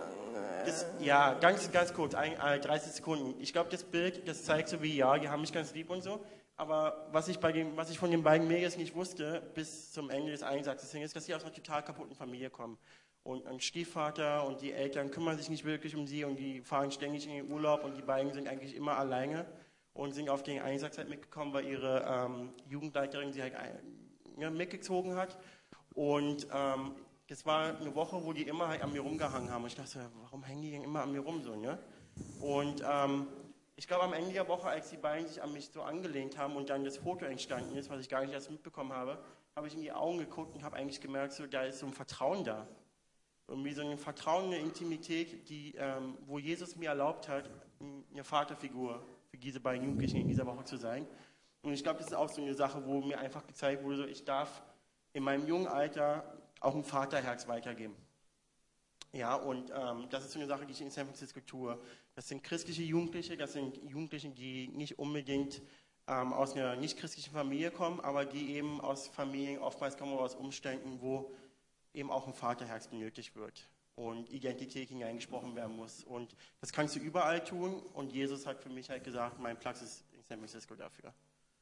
ja, ganz, ganz kurz, ein, äh, dreißig Sekunden. Ich glaube, das Bild, das zeigt so wie, ja, die haben mich ganz lieb und so. Aber was ich, bei dem, was ich von den beiden Mädels nicht wusste, bis zum Ende des Einsatzes hin, ist, dass sie aus einer total kaputten Familie kommen. Und ein Stiefvater und die Eltern kümmern sich nicht wirklich um sie und die fahren ständig in den Urlaub und die beiden sind eigentlich immer alleine und sind auf den Einsatz halt mitgekommen, weil ihre ähm, Jugendleiterin sie halt ein, ja, mitgezogen hat. Und ähm, das war eine Woche, wo die immer halt an mir rumgehangen haben. Und ich dachte, warum hängen die denn immer an mir rum so, ne? Und ähm, ich glaube, am Ende der Woche, als die beiden sich an mich so angelehnt haben und dann das Foto entstanden ist, was ich gar nicht erst mitbekommen habe, habe ich in die Augen geguckt und habe eigentlich gemerkt, so, da ist so ein Vertrauen da. Irgendwie so ein Vertrauen, eine Intimität, die, ähm, wo Jesus mir erlaubt hat, eine Vaterfigur für diese beiden Jugendlichen in dieser Woche zu sein. Und ich glaube, das ist auch so eine Sache, wo mir einfach gezeigt wurde, so, ich darf in meinem jungen Alter auch ein Vaterherz weitergeben. Ja, und ähm, das ist so eine Sache, die ich in San Francisco tue. Das sind christliche Jugendliche, das sind Jugendliche, die nicht unbedingt ähm, aus einer nicht-christlichen Familie kommen, aber die eben aus Familien, oftmals kommen wir aus Umständen, wo eben auch ein Vaterherz benötigt wird und Identität hineingesprochen werden muss. Und das kannst du überall tun und Jesus hat für mich halt gesagt, mein Platz ist in San Francisco dafür.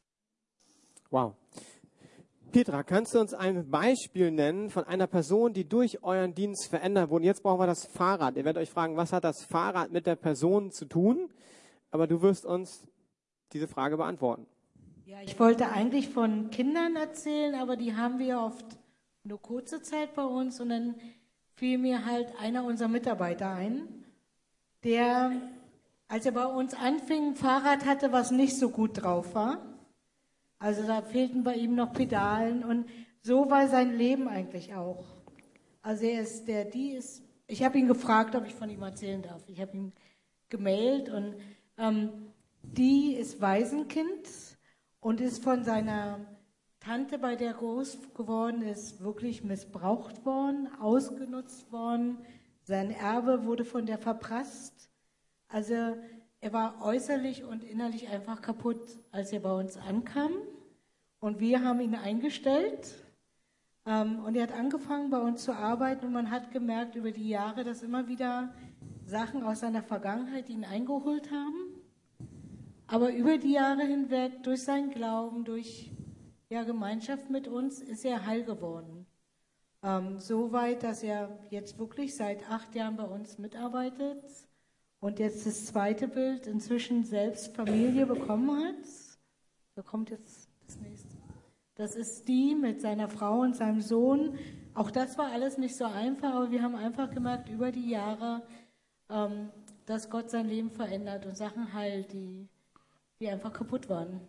Wow. Petra, kannst du uns ein Beispiel nennen von einer Person, die durch euren Dienst verändert wurde? Jetzt brauchen wir das Fahrrad. Ihr werdet euch fragen, was hat das Fahrrad mit der Person zu tun? Aber du wirst uns diese Frage beantworten. Ja, ich wollte eigentlich von Kindern erzählen, aber die haben wir oft nur kurze Zeit bei uns und dann fiel mir halt einer unserer Mitarbeiter ein, der, als er bei uns anfing, ein Fahrrad hatte, was nicht so gut drauf war. Also da fehlten bei ihm noch Pedalen und so war sein Leben eigentlich auch. Also er ist, der, die ist, ich habe ihn gefragt, ob ich von ihm erzählen darf. Ich habe ihn gemailt und ähm, die ist Waisenkind und ist von seiner Tante, bei der groß geworden ist, wirklich missbraucht worden, ausgenutzt worden. Sein Erbe wurde von der verprasst. Also er war äußerlich und innerlich einfach kaputt, als er bei uns ankam. Und wir haben ihn eingestellt. Ähm, und er hat angefangen, bei uns zu arbeiten. Und man hat gemerkt über die Jahre, dass immer wieder Sachen aus seiner Vergangenheit ihn eingeholt haben. Aber über die Jahre hinweg, durch seinen Glauben, durch ja, Gemeinschaft mit uns, ist er heil geworden. Ähm, so weit, dass er jetzt wirklich seit acht Jahren bei uns mitarbeitet und jetzt das zweite Bild inzwischen selbst Familie bekommen hat. Da kommt jetzt das nächste. Das ist die mit seiner Frau und seinem Sohn. Auch das war alles nicht so einfach, aber wir haben einfach gemerkt über die Jahre, ähm, dass Gott sein Leben verändert und Sachen heilt, die, die einfach kaputt waren.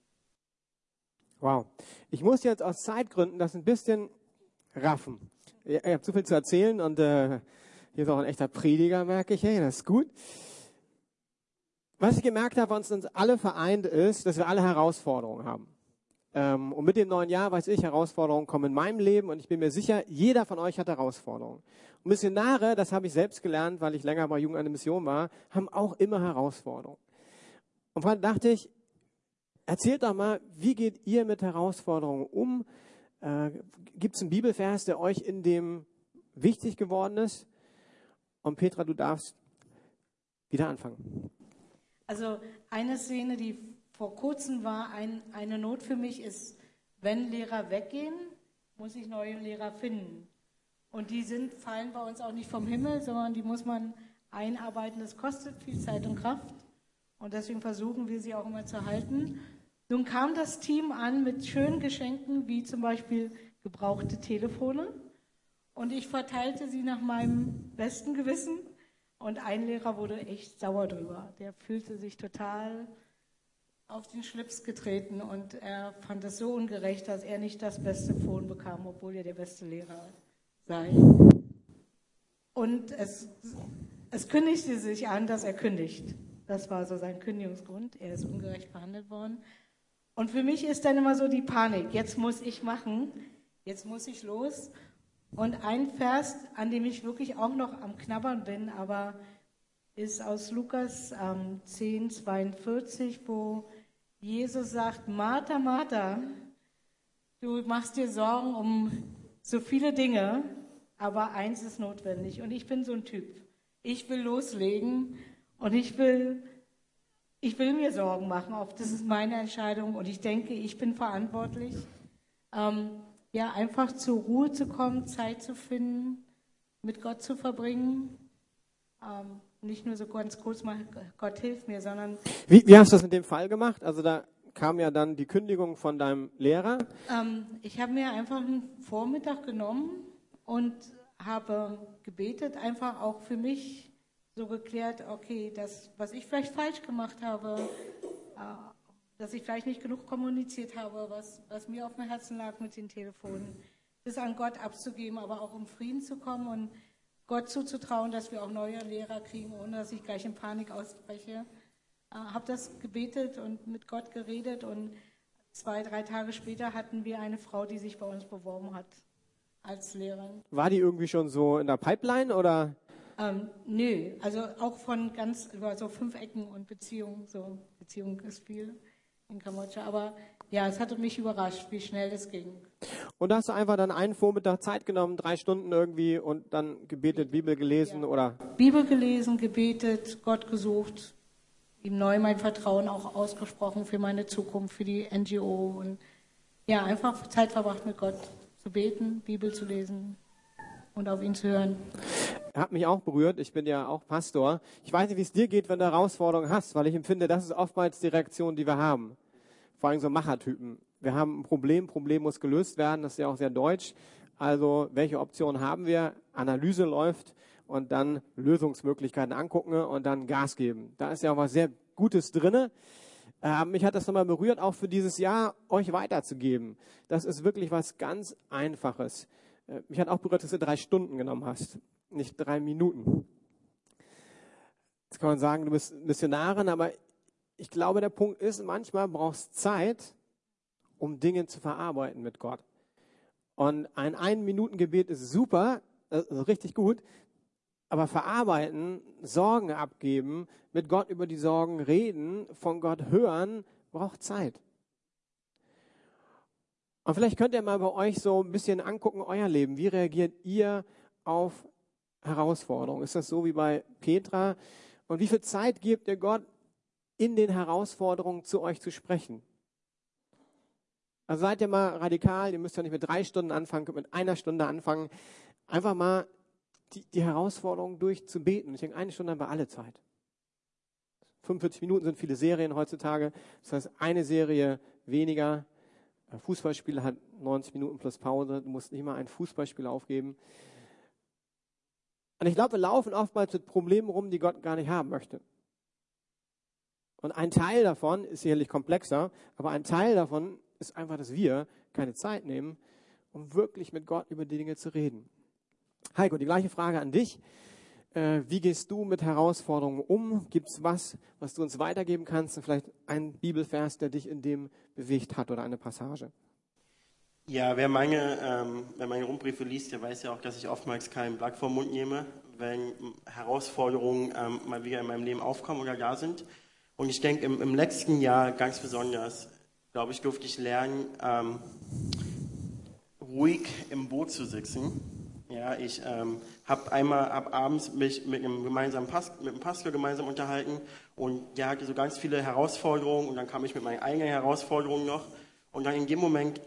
Wow. Ich muss jetzt aus Zeitgründen das ein bisschen raffen. Ihr, ihr habt zu viel zu erzählen und äh, hier ist auch ein echter Prediger, merke ich. Hey, das ist gut. Was ich gemerkt habe, was uns alle vereint, ist, dass wir alle Herausforderungen haben. Ähm, und mit dem neuen Jahr, weiß ich, Herausforderungen kommen in meinem Leben und ich bin mir sicher, jeder von euch hat Herausforderungen. Und Missionare, das habe ich selbst gelernt, weil ich länger bei Jugend an der Mission war, haben auch immer Herausforderungen. Und dann dachte ich, erzählt doch mal, wie geht ihr mit Herausforderungen um? Äh, Gibt es einen Bibelvers, der euch in dem wichtig geworden ist? Und Petra, du darfst wieder anfangen. Also eine Szene, die vor kurzem war, ein, eine Not für mich ist, wenn Lehrer weggehen, muss ich neue Lehrer finden. Und die sind, fallen bei uns auch nicht vom Himmel, sondern die muss man einarbeiten. Das kostet viel Zeit und Kraft. Und deswegen versuchen wir sie auch immer zu halten. Nun kam das Team an mit schönen Geschenken, wie zum Beispiel gebrauchte Telefone. Und ich verteilte sie nach meinem besten Gewissen. Und ein Lehrer wurde echt sauer drüber. Der fühlte sich total auf den Schlips getreten und er fand es so ungerecht, dass er nicht das beste Phone bekam, obwohl er der beste Lehrer sei. Und es, es kündigte sich an, dass er kündigt. Das war so sein Kündigungsgrund. Er ist ungerecht behandelt worden. Und für mich ist dann immer so die Panik. Jetzt muss ich machen. Jetzt muss ich los. Und ein Vers, an dem ich wirklich auch noch am Knabbern bin, aber ist aus Lukas ähm, zehn zweiundvierzig, wo Jesus sagt, Martha, Martha, du machst dir Sorgen um so viele Dinge, aber eins ist notwendig. Und ich bin so ein Typ. Ich will loslegen und ich will, ich will mir Sorgen machen. Das ist meine Entscheidung und ich denke, ich bin verantwortlich, ähm, ja, einfach zur Ruhe zu kommen, Zeit zu finden, mit Gott zu verbringen. Ähm, nicht nur so ganz kurz mal, Gott hilf mir, sondern... Wie, wie hast du das in dem Fall gemacht? Also da kam ja dann die Kündigung von deinem Lehrer. Ähm, ich habe mir einfach einen Vormittag genommen und habe gebetet, einfach auch für mich so geklärt, okay, das, was ich vielleicht falsch gemacht habe, äh, dass ich vielleicht nicht genug kommuniziert habe, was, was mir auf dem Herzen lag mit den Telefonen, das an Gott abzugeben, aber auch um Frieden zu kommen und Gott zuzutrauen, dass wir auch neue Lehrer kriegen, ohne dass ich gleich in Panik ausbreche. Äh, habe das gebetet und mit Gott geredet und zwei, drei Tage später hatten wir eine Frau, die sich bei uns beworben hat als Lehrerin. War die irgendwie schon so in der Pipeline oder? Ähm, nö, also auch von ganz über so fünf Ecken und Beziehungen, so Beziehung ist viel in Kambodscha, aber ja, es hatte mich überrascht, wie schnell es ging. Und da hast du einfach dann einen Vormittag Zeit genommen, drei Stunden irgendwie und dann gebetet, Bibel gelesen ja. oder? Bibel gelesen, gebetet, Gott gesucht, ihm neu mein Vertrauen auch ausgesprochen für meine Zukunft, für die N G O und ja, einfach Zeit verbracht mit Gott zu beten, Bibel zu lesen und auf ihn zu hören. Hat mich auch berührt. Ich bin ja auch Pastor. Ich weiß nicht, wie es dir geht, wenn du Herausforderungen hast, weil ich empfinde, das ist oftmals die Reaktion, die wir haben. Vor allem so Machertypen. Wir haben ein Problem, Problem muss gelöst werden. Das ist ja auch sehr deutsch. Also, welche Optionen haben wir? Analyse läuft und dann Lösungsmöglichkeiten angucken und dann Gas geben. Da ist ja auch was sehr Gutes drin. Äh, mich hat das nochmal berührt, auch für dieses Jahr euch weiterzugeben. Das ist wirklich was ganz Einfaches. Äh, mich hat auch berührt, dass du drei Stunden genommen hast. Nicht drei Minuten. Jetzt kann man sagen, du bist Missionarin, aber ich glaube, der Punkt ist, manchmal brauchst du Zeit, um Dinge zu verarbeiten mit Gott. Und ein Ein-Minuten-Gebet ist super, ist richtig gut, aber verarbeiten, Sorgen abgeben, mit Gott über die Sorgen reden, von Gott hören, braucht Zeit. Und vielleicht könnt ihr mal bei euch so ein bisschen angucken, euer Leben. Wie reagiert ihr auf Herausforderungen? Ist das so wie bei Petra? Und wie viel Zeit gebt ihr Gott, in den Herausforderungen zu euch zu sprechen? Also seid ihr mal radikal, ihr müsst ja nicht mit drei Stunden anfangen, könnt mit einer Stunde anfangen. Einfach mal die, die Herausforderungen durchzubeten. Ich denke, eine Stunde haben wir alle Zeit. fünfundvierzig Minuten sind viele Serien heutzutage. Das heißt, eine Serie weniger. Ein Fußballspieler hat neunzig Minuten plus Pause. Du musst nicht mal ein Fußballspiel aufgeben. Und ich glaube, wir laufen oftmals mit Problemen rum, die Gott gar nicht haben möchte. Und ein Teil davon ist sicherlich komplexer, aber ein Teil davon ist einfach, dass wir keine Zeit nehmen, um wirklich mit Gott über die Dinge zu reden. Heiko, die gleiche Frage an dich. Äh, wie gehst du mit Herausforderungen um? Gibt es was, was du uns weitergeben kannst? Und vielleicht ein Bibelvers, der dich in dem bewegt hat oder eine Passage? Ja, wer meine, ähm, wer meine Rundbriefe liest, der weiß ja auch, dass ich oftmals kein Blatt vor den Mund nehme, wenn Herausforderungen ähm, mal wieder in meinem Leben aufkommen oder da sind. Und ich denke, im, im letzten Jahr ganz besonders, glaube ich, durfte ich lernen, ähm, ruhig im Boot zu sitzen. Ja, ich ähm, habe einmal ab abends mich mit einem gemeinsamen Past- mit einem Pastor gemeinsam unterhalten und der hatte so ganz viele Herausforderungen und dann kam ich mit meinen eigenen Herausforderungen noch und dann in dem Moment,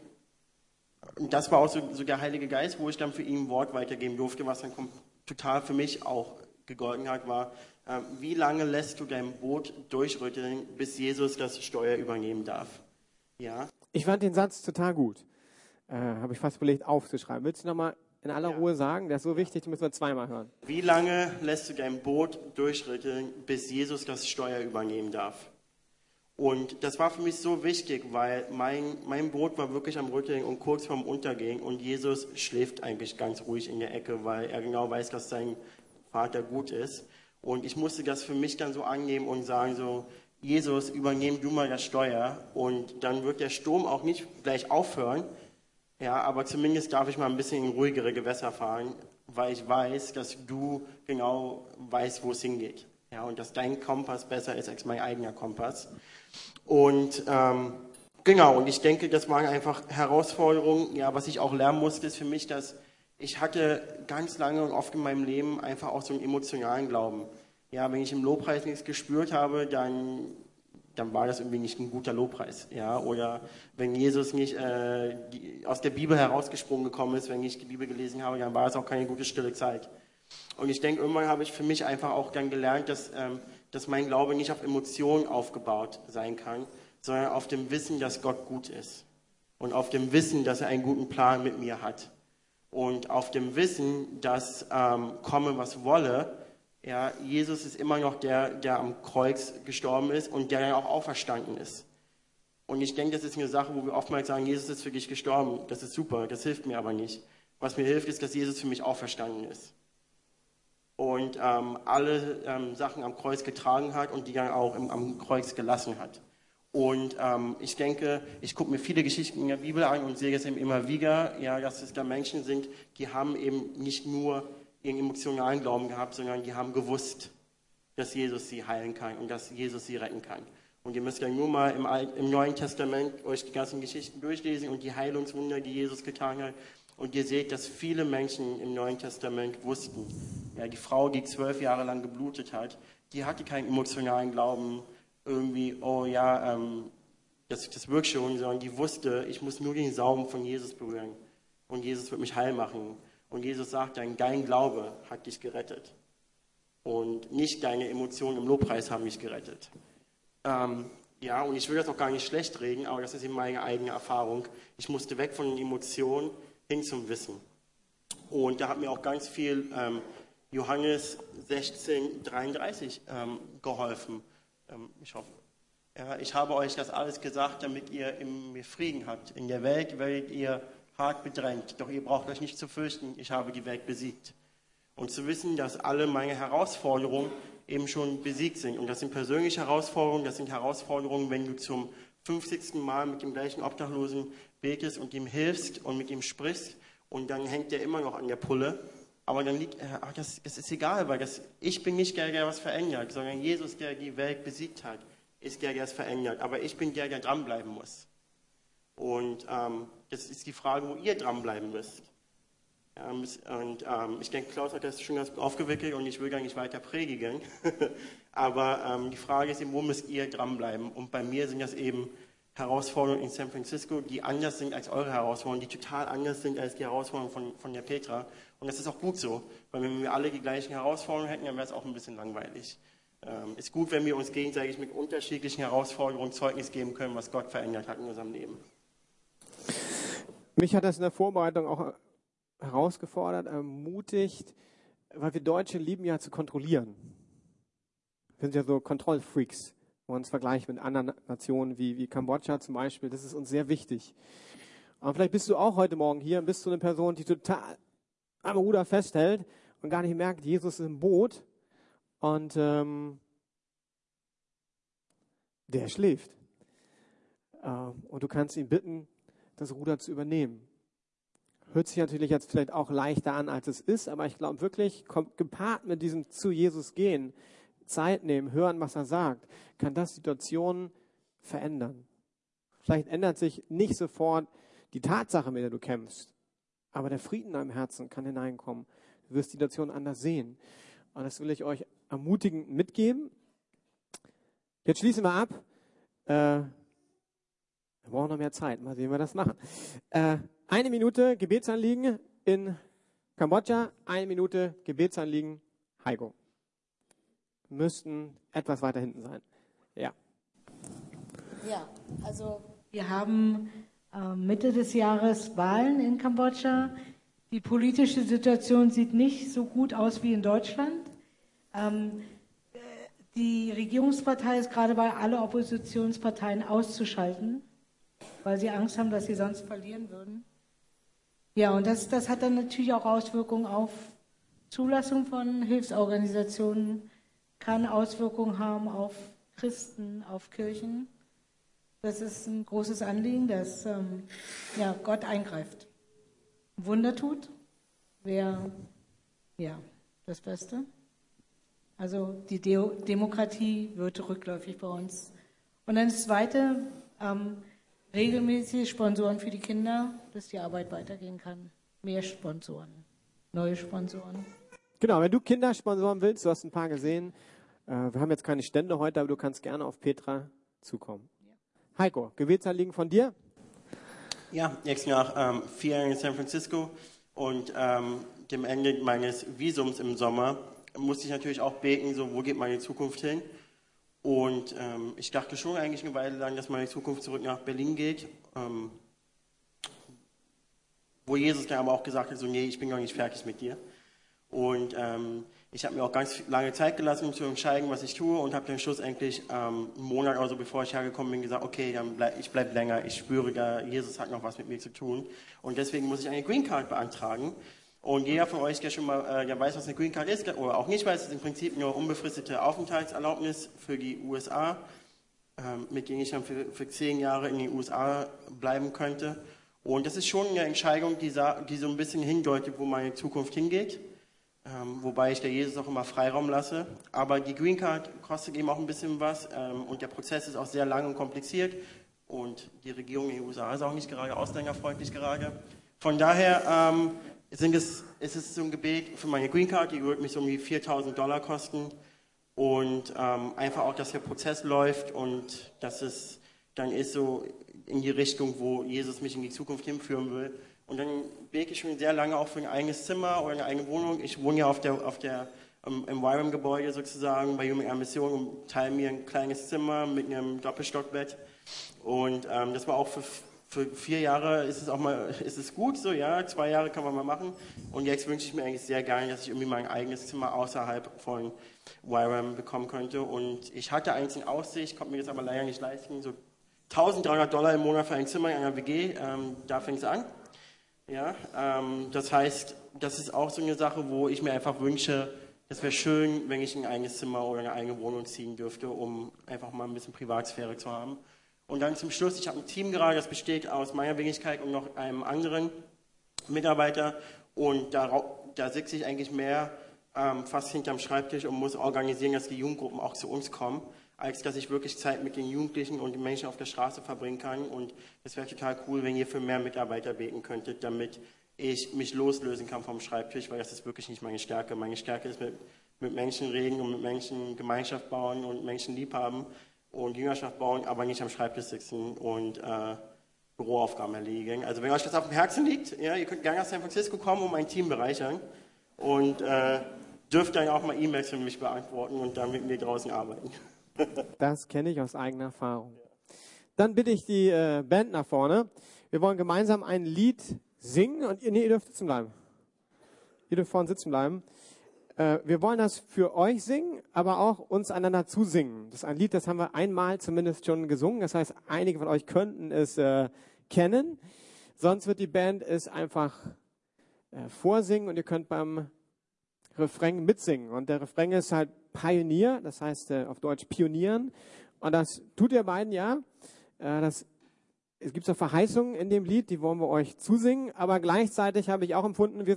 das war auch so, so der Heilige Geist, wo ich dann für ihn ein Wort weitergeben durfte, was dann kom- total für mich auch gegolten hat, war, äh, wie lange lässt du dein Boot durchrütteln, bis Jesus das Steuer übernehmen darf? Ja. Ich fand den Satz total gut. Äh, Habe ich fast überlegt aufzuschreiben. Willst du nochmal in aller Ja. Ruhe sagen? Der ist so wichtig, den müssen wir zweimal hören. Wie lange lässt du dein Boot durchrütteln, bis Jesus das Steuer übernehmen darf? Und das war für mich so wichtig, weil mein, mein Boot war wirklich am Rütteln und kurz vorm Untergehen und Jesus schläft eigentlich ganz ruhig in der Ecke, weil er genau weiß, dass sein Vater gut ist. Und ich musste das für mich dann so annehmen und sagen so, Jesus, übernehm du mal das Steuer und dann wird der Sturm auch nicht gleich aufhören. Ja, aber zumindest darf ich mal ein bisschen in ruhigere Gewässer fahren, weil ich weiß, dass du genau weißt, wo es hingeht. Ja, und dass dein Kompass besser ist als mein eigener Kompass. Und ähm, genau, und ich denke, das waren einfach Herausforderungen. Ja, was ich auch lernen musste, ist für mich, dass ich hatte ganz lange und oft in meinem Leben einfach auch so einen emotionalen Glauben. Ja, wenn ich im Lobpreis nichts gespürt habe, dann dann war das irgendwie nicht ein guter Lobpreis, ja, oder wenn Jesus nicht äh, die, aus der Bibel herausgesprungen gekommen ist, wenn ich die Bibel gelesen habe, dann war es auch keine gute stille Zeit. Und ich denke, irgendwann habe ich für mich einfach auch dann gelernt, dass, ähm, dass mein Glaube nicht auf Emotionen aufgebaut sein kann, sondern auf dem Wissen, dass Gott gut ist und auf dem Wissen, dass er einen guten Plan mit mir hat und auf dem Wissen, dass ähm, komme, was wolle. Ja, Jesus ist immer noch der, der am Kreuz gestorben ist und der dann auch auferstanden ist. Und ich denke, das ist eine Sache, wo wir oftmals sagen, Jesus ist für dich gestorben. Das ist super, das hilft mir aber nicht. Was mir hilft, ist, dass Jesus für mich auferstanden ist. Und ähm, alle ähm, Sachen am Kreuz getragen hat und die dann auch im, am Kreuz gelassen hat. Und ähm, ich denke, ich gucke mir viele Geschichten in der Bibel an und sehe es eben immer wieder, ja, dass es da Menschen sind, die haben eben nicht nur ihren emotionalen Glauben gehabt, sondern die haben gewusst, dass Jesus sie heilen kann und dass Jesus sie retten kann. Und ihr müsst ja nur mal im, Alt, im Neuen Testament euch die ganzen Geschichten durchlesen und die Heilungswunder, die Jesus getan hat. Und ihr seht, dass viele Menschen im Neuen Testament wussten. Ja, die Frau, die zwölf Jahre lang geblutet hat, die hatte keinen emotionalen Glauben, irgendwie, oh ja, ähm, das, das wirkt schon, sondern die wusste, ich muss nur den Saum von Jesus berühren. Und Jesus wird mich heil machen. Und Jesus sagt dann, dein Glaube hat dich gerettet. Und nicht deine Emotionen im Lobpreis haben mich gerettet. Ähm, ja, und ich will das auch gar nicht schlecht reden, aber das ist eben meine eigene Erfahrung. Ich musste weg von den Emotionen hin zum Wissen. Und da hat mir auch ganz viel ähm, Johannes sechzehn dreiunddreißig ähm, geholfen. Ähm, ich hoffe. Ja, ich habe euch das alles gesagt, damit ihr in mir Frieden habt. In der Welt werdet ihr hart bedrängt, doch ihr braucht euch nicht zu fürchten, ich habe die Welt besiegt. Und zu wissen, dass alle meine Herausforderungen eben schon besiegt sind. Und das sind persönliche Herausforderungen, das sind Herausforderungen, wenn du zum fünfzigsten Mal mit dem gleichen Obdachlosen betest und ihm hilfst und mit ihm sprichst und dann hängt der immer noch an der Pulle. Aber dann liegt, ach, das, das ist egal, weil das, ich bin nicht der, der was verändert, sondern Jesus, der die Welt besiegt hat, ist der, der es verändert. Aber ich bin der, der dranbleiben muss. Und ähm, das ist die Frage, wo ihr dranbleiben müsst. Ja, und ähm, ich denke, Klaus hat das schon ganz gut aufgewickelt und ich will gar nicht weiter predigen. Aber ähm, die Frage ist eben, wo müsst ihr dranbleiben? Und bei mir sind das eben Herausforderungen in San Francisco, die anders sind als eure Herausforderungen, die total anders sind als die Herausforderungen von, von der Petra. Und das ist auch gut so, weil wenn wir alle die gleichen Herausforderungen hätten, dann wäre es auch ein bisschen langweilig. Ähm, ist gut, wenn wir uns gegenseitig mit unterschiedlichen Herausforderungen Zeugnis geben können, was Gott verändert hat in unserem Leben. Mich hat das in der Vorbereitung auch herausgefordert, ermutigt, weil wir Deutsche lieben ja zu kontrollieren. Wir sind ja so Kontrollfreaks, wenn man uns vergleicht mit anderen Nationen wie, wie Kambodscha zum Beispiel. Das ist uns sehr wichtig. Aber vielleicht bist du auch heute Morgen hier und bist du eine Person, die total am Ruder festhält und gar nicht merkt, Jesus ist im Boot und ähm, der schläft. Äh, und du kannst ihn bitten, das Ruder zu übernehmen. Hört sich natürlich jetzt vielleicht auch leichter an, als es ist, aber ich glaube wirklich, kommt gepaart mit diesem zu Jesus gehen, Zeit nehmen, hören, was er sagt, kann das Situationen verändern. Vielleicht ändert sich nicht sofort die Tatsache, mit der du kämpfst, aber der Frieden in deinem Herzen kann hineinkommen. Du wirst die Situation anders sehen. Und das will ich euch ermutigend mitgeben. Jetzt schließen wir ab. Äh, wir brauchen noch mehr Zeit. Mal sehen, wie wir das machen. Äh, eine Minute Gebetsanliegen in Kambodscha, eine Minute Gebetsanliegen Heiko. Müssten etwas weiter hinten sein. Ja. Ja, also wir haben äh, Mitte des Jahres Wahlen in Kambodscha. Die politische Situation sieht nicht so gut aus wie in Deutschland. Ähm, die Regierungspartei ist gerade dabei, alle Oppositionsparteien auszuschalten, weil sie Angst haben, dass sie sonst verlieren würden. Ja, und das, das hat dann natürlich auch Auswirkungen auf Zulassung von Hilfsorganisationen, kann Auswirkungen haben auf Christen, auf Kirchen. Das ist ein großes Anliegen, dass ähm, ja, Gott eingreift. Wunder tut, wäre ja das Beste. Also die De- Demokratie wird rückläufig bei uns. Und dann das Zweite, ähm, regelmäßig Sponsoren für die Kinder, dass die Arbeit weitergehen kann. Mehr Sponsoren, neue Sponsoren. Genau, wenn du Kinder sponsoren willst, du hast ein paar gesehen, äh, wir haben jetzt keine Stände heute, aber du kannst gerne auf Petra zukommen. Ja. Heiko, Gebetsanliegen von dir? Ja, jetzt nach ähm, vier Jahren in San Francisco und ähm, dem Ende meines Visums im Sommer musste ich natürlich auch beten, so wo geht meine Zukunft hin? Und ähm, ich dachte schon eigentlich eine Weile lang, dass meine Zukunft zurück nach Berlin geht, ähm, wo Jesus dann aber auch gesagt hat, so nee, ich bin noch nicht fertig mit dir. Und ähm, ich habe mir auch ganz lange Zeit gelassen, um zu entscheiden, was ich tue, und habe dann schlussendlich ähm, einen Monat oder so, bevor ich hergekommen bin, gesagt, okay, dann bleib, ich bleibe länger, ich spüre da, Jesus hat noch was mit mir zu tun. Und deswegen muss ich eine Green Card beantragen. Und jeder von euch, der schon mal äh, der weiß, was eine Green Card ist, oder auch nicht weiß, ist im Prinzip eine unbefristete Aufenthaltserlaubnis für die U S A, ähm, mit denen ich dann für, für zehn Jahre in den U S A bleiben könnte. Und das ist schon eine Entscheidung, die, die so ein bisschen hindeutet, wo meine Zukunft hingeht. Ähm, wobei ich der Jesus auch immer Freiraum lasse. Aber die Green Card kostet eben auch ein bisschen was, ähm, und der Prozess ist auch sehr lang und kompliziert. Und die Regierung in den U S A ist auch nicht gerade ausländerfreundlich gerade. Von daher ähm, sind es, ist es so ein Gebet für meine Green Card, die wird mich so um die viertausend Dollar kosten. Und ähm, einfach auch, dass der Prozess läuft und dass es dann ist so in die Richtung, wo Jesus mich in die Zukunft hinführen will. Und dann bete ich schon sehr lange auch für ein eigenes Zimmer oder eine eigene Wohnung. Ich wohne ja auf der, auf der, um, im Y WAM-Gebäude sozusagen bei Human Mission und teile mir ein kleines Zimmer mit einem Doppelstockbett. Und ähm, das war auch für, für vier Jahre, ist es auch mal, ist es gut so, ja, zwei Jahre kann man mal machen. Und jetzt wünsche ich mir eigentlich sehr gerne, dass ich irgendwie mein eigenes Zimmer außerhalb von Y WAM bekommen könnte. Und ich hatte eins in Aussicht, konnte mir das aber leider nicht leisten. So eintausenddreihundert Dollar im Monat für ein Zimmer in einer W G, ähm, da fängt es an. Ja, ähm, das heißt, das ist auch so eine Sache, wo ich mir einfach wünsche, es wäre schön, wenn ich ein eigenes Zimmer oder eine eigene Wohnung ziehen dürfte, um einfach mal ein bisschen Privatsphäre zu haben. Und dann zum Schluss, ich habe ein Team gerade, das besteht aus meiner Wenigkeit und noch einem anderen Mitarbeiter, und da, da sitze ich eigentlich mehr ähm, fast hinterm Schreibtisch und muss organisieren, dass die Jugendgruppen auch zu uns kommen, als dass ich wirklich Zeit mit den Jugendlichen und den Menschen auf der Straße verbringen kann. Und es wäre total cool, wenn ihr für mehr Mitarbeiter beten könntet, damit ich mich loslösen kann vom Schreibtisch, weil das ist wirklich nicht meine Stärke. Meine Stärke ist mit, mit Menschen reden und mit Menschen Gemeinschaft bauen und Menschen lieb haben und Jüngerschaft bauen, aber nicht am Schreibtisch sitzen und äh, Büroaufgaben erledigen. Also wenn euch das auf dem Herzen liegt, ja, ihr könnt gerne nach San Francisco kommen und mein Team bereichern und äh, dürft dann auch mal E-Mails für mich beantworten und dann mit mir draußen arbeiten. Das kenne ich aus eigener Erfahrung. Dann bitte ich die äh, Band nach vorne. Wir wollen gemeinsam ein Lied singen und ihr, nee, ihr dürft sitzen bleiben. Ihr dürft vorne sitzen bleiben. Äh, wir wollen das für euch singen, aber auch uns einander zusingen. Das ist ein Lied, das haben wir einmal zumindest schon gesungen. Das heißt, einige von euch könnten es äh, kennen. Sonst wird die Band es einfach äh, vorsingen und ihr könnt beim Refrain mitsingen. Und der Refrain ist halt Pioneer, das heißt äh, auf Deutsch pionieren. Und das tut ihr beiden ja. Äh, das, es gibt so Verheißungen in dem Lied, die wollen wir euch zusingen. Aber gleichzeitig habe ich auch empfunden, wir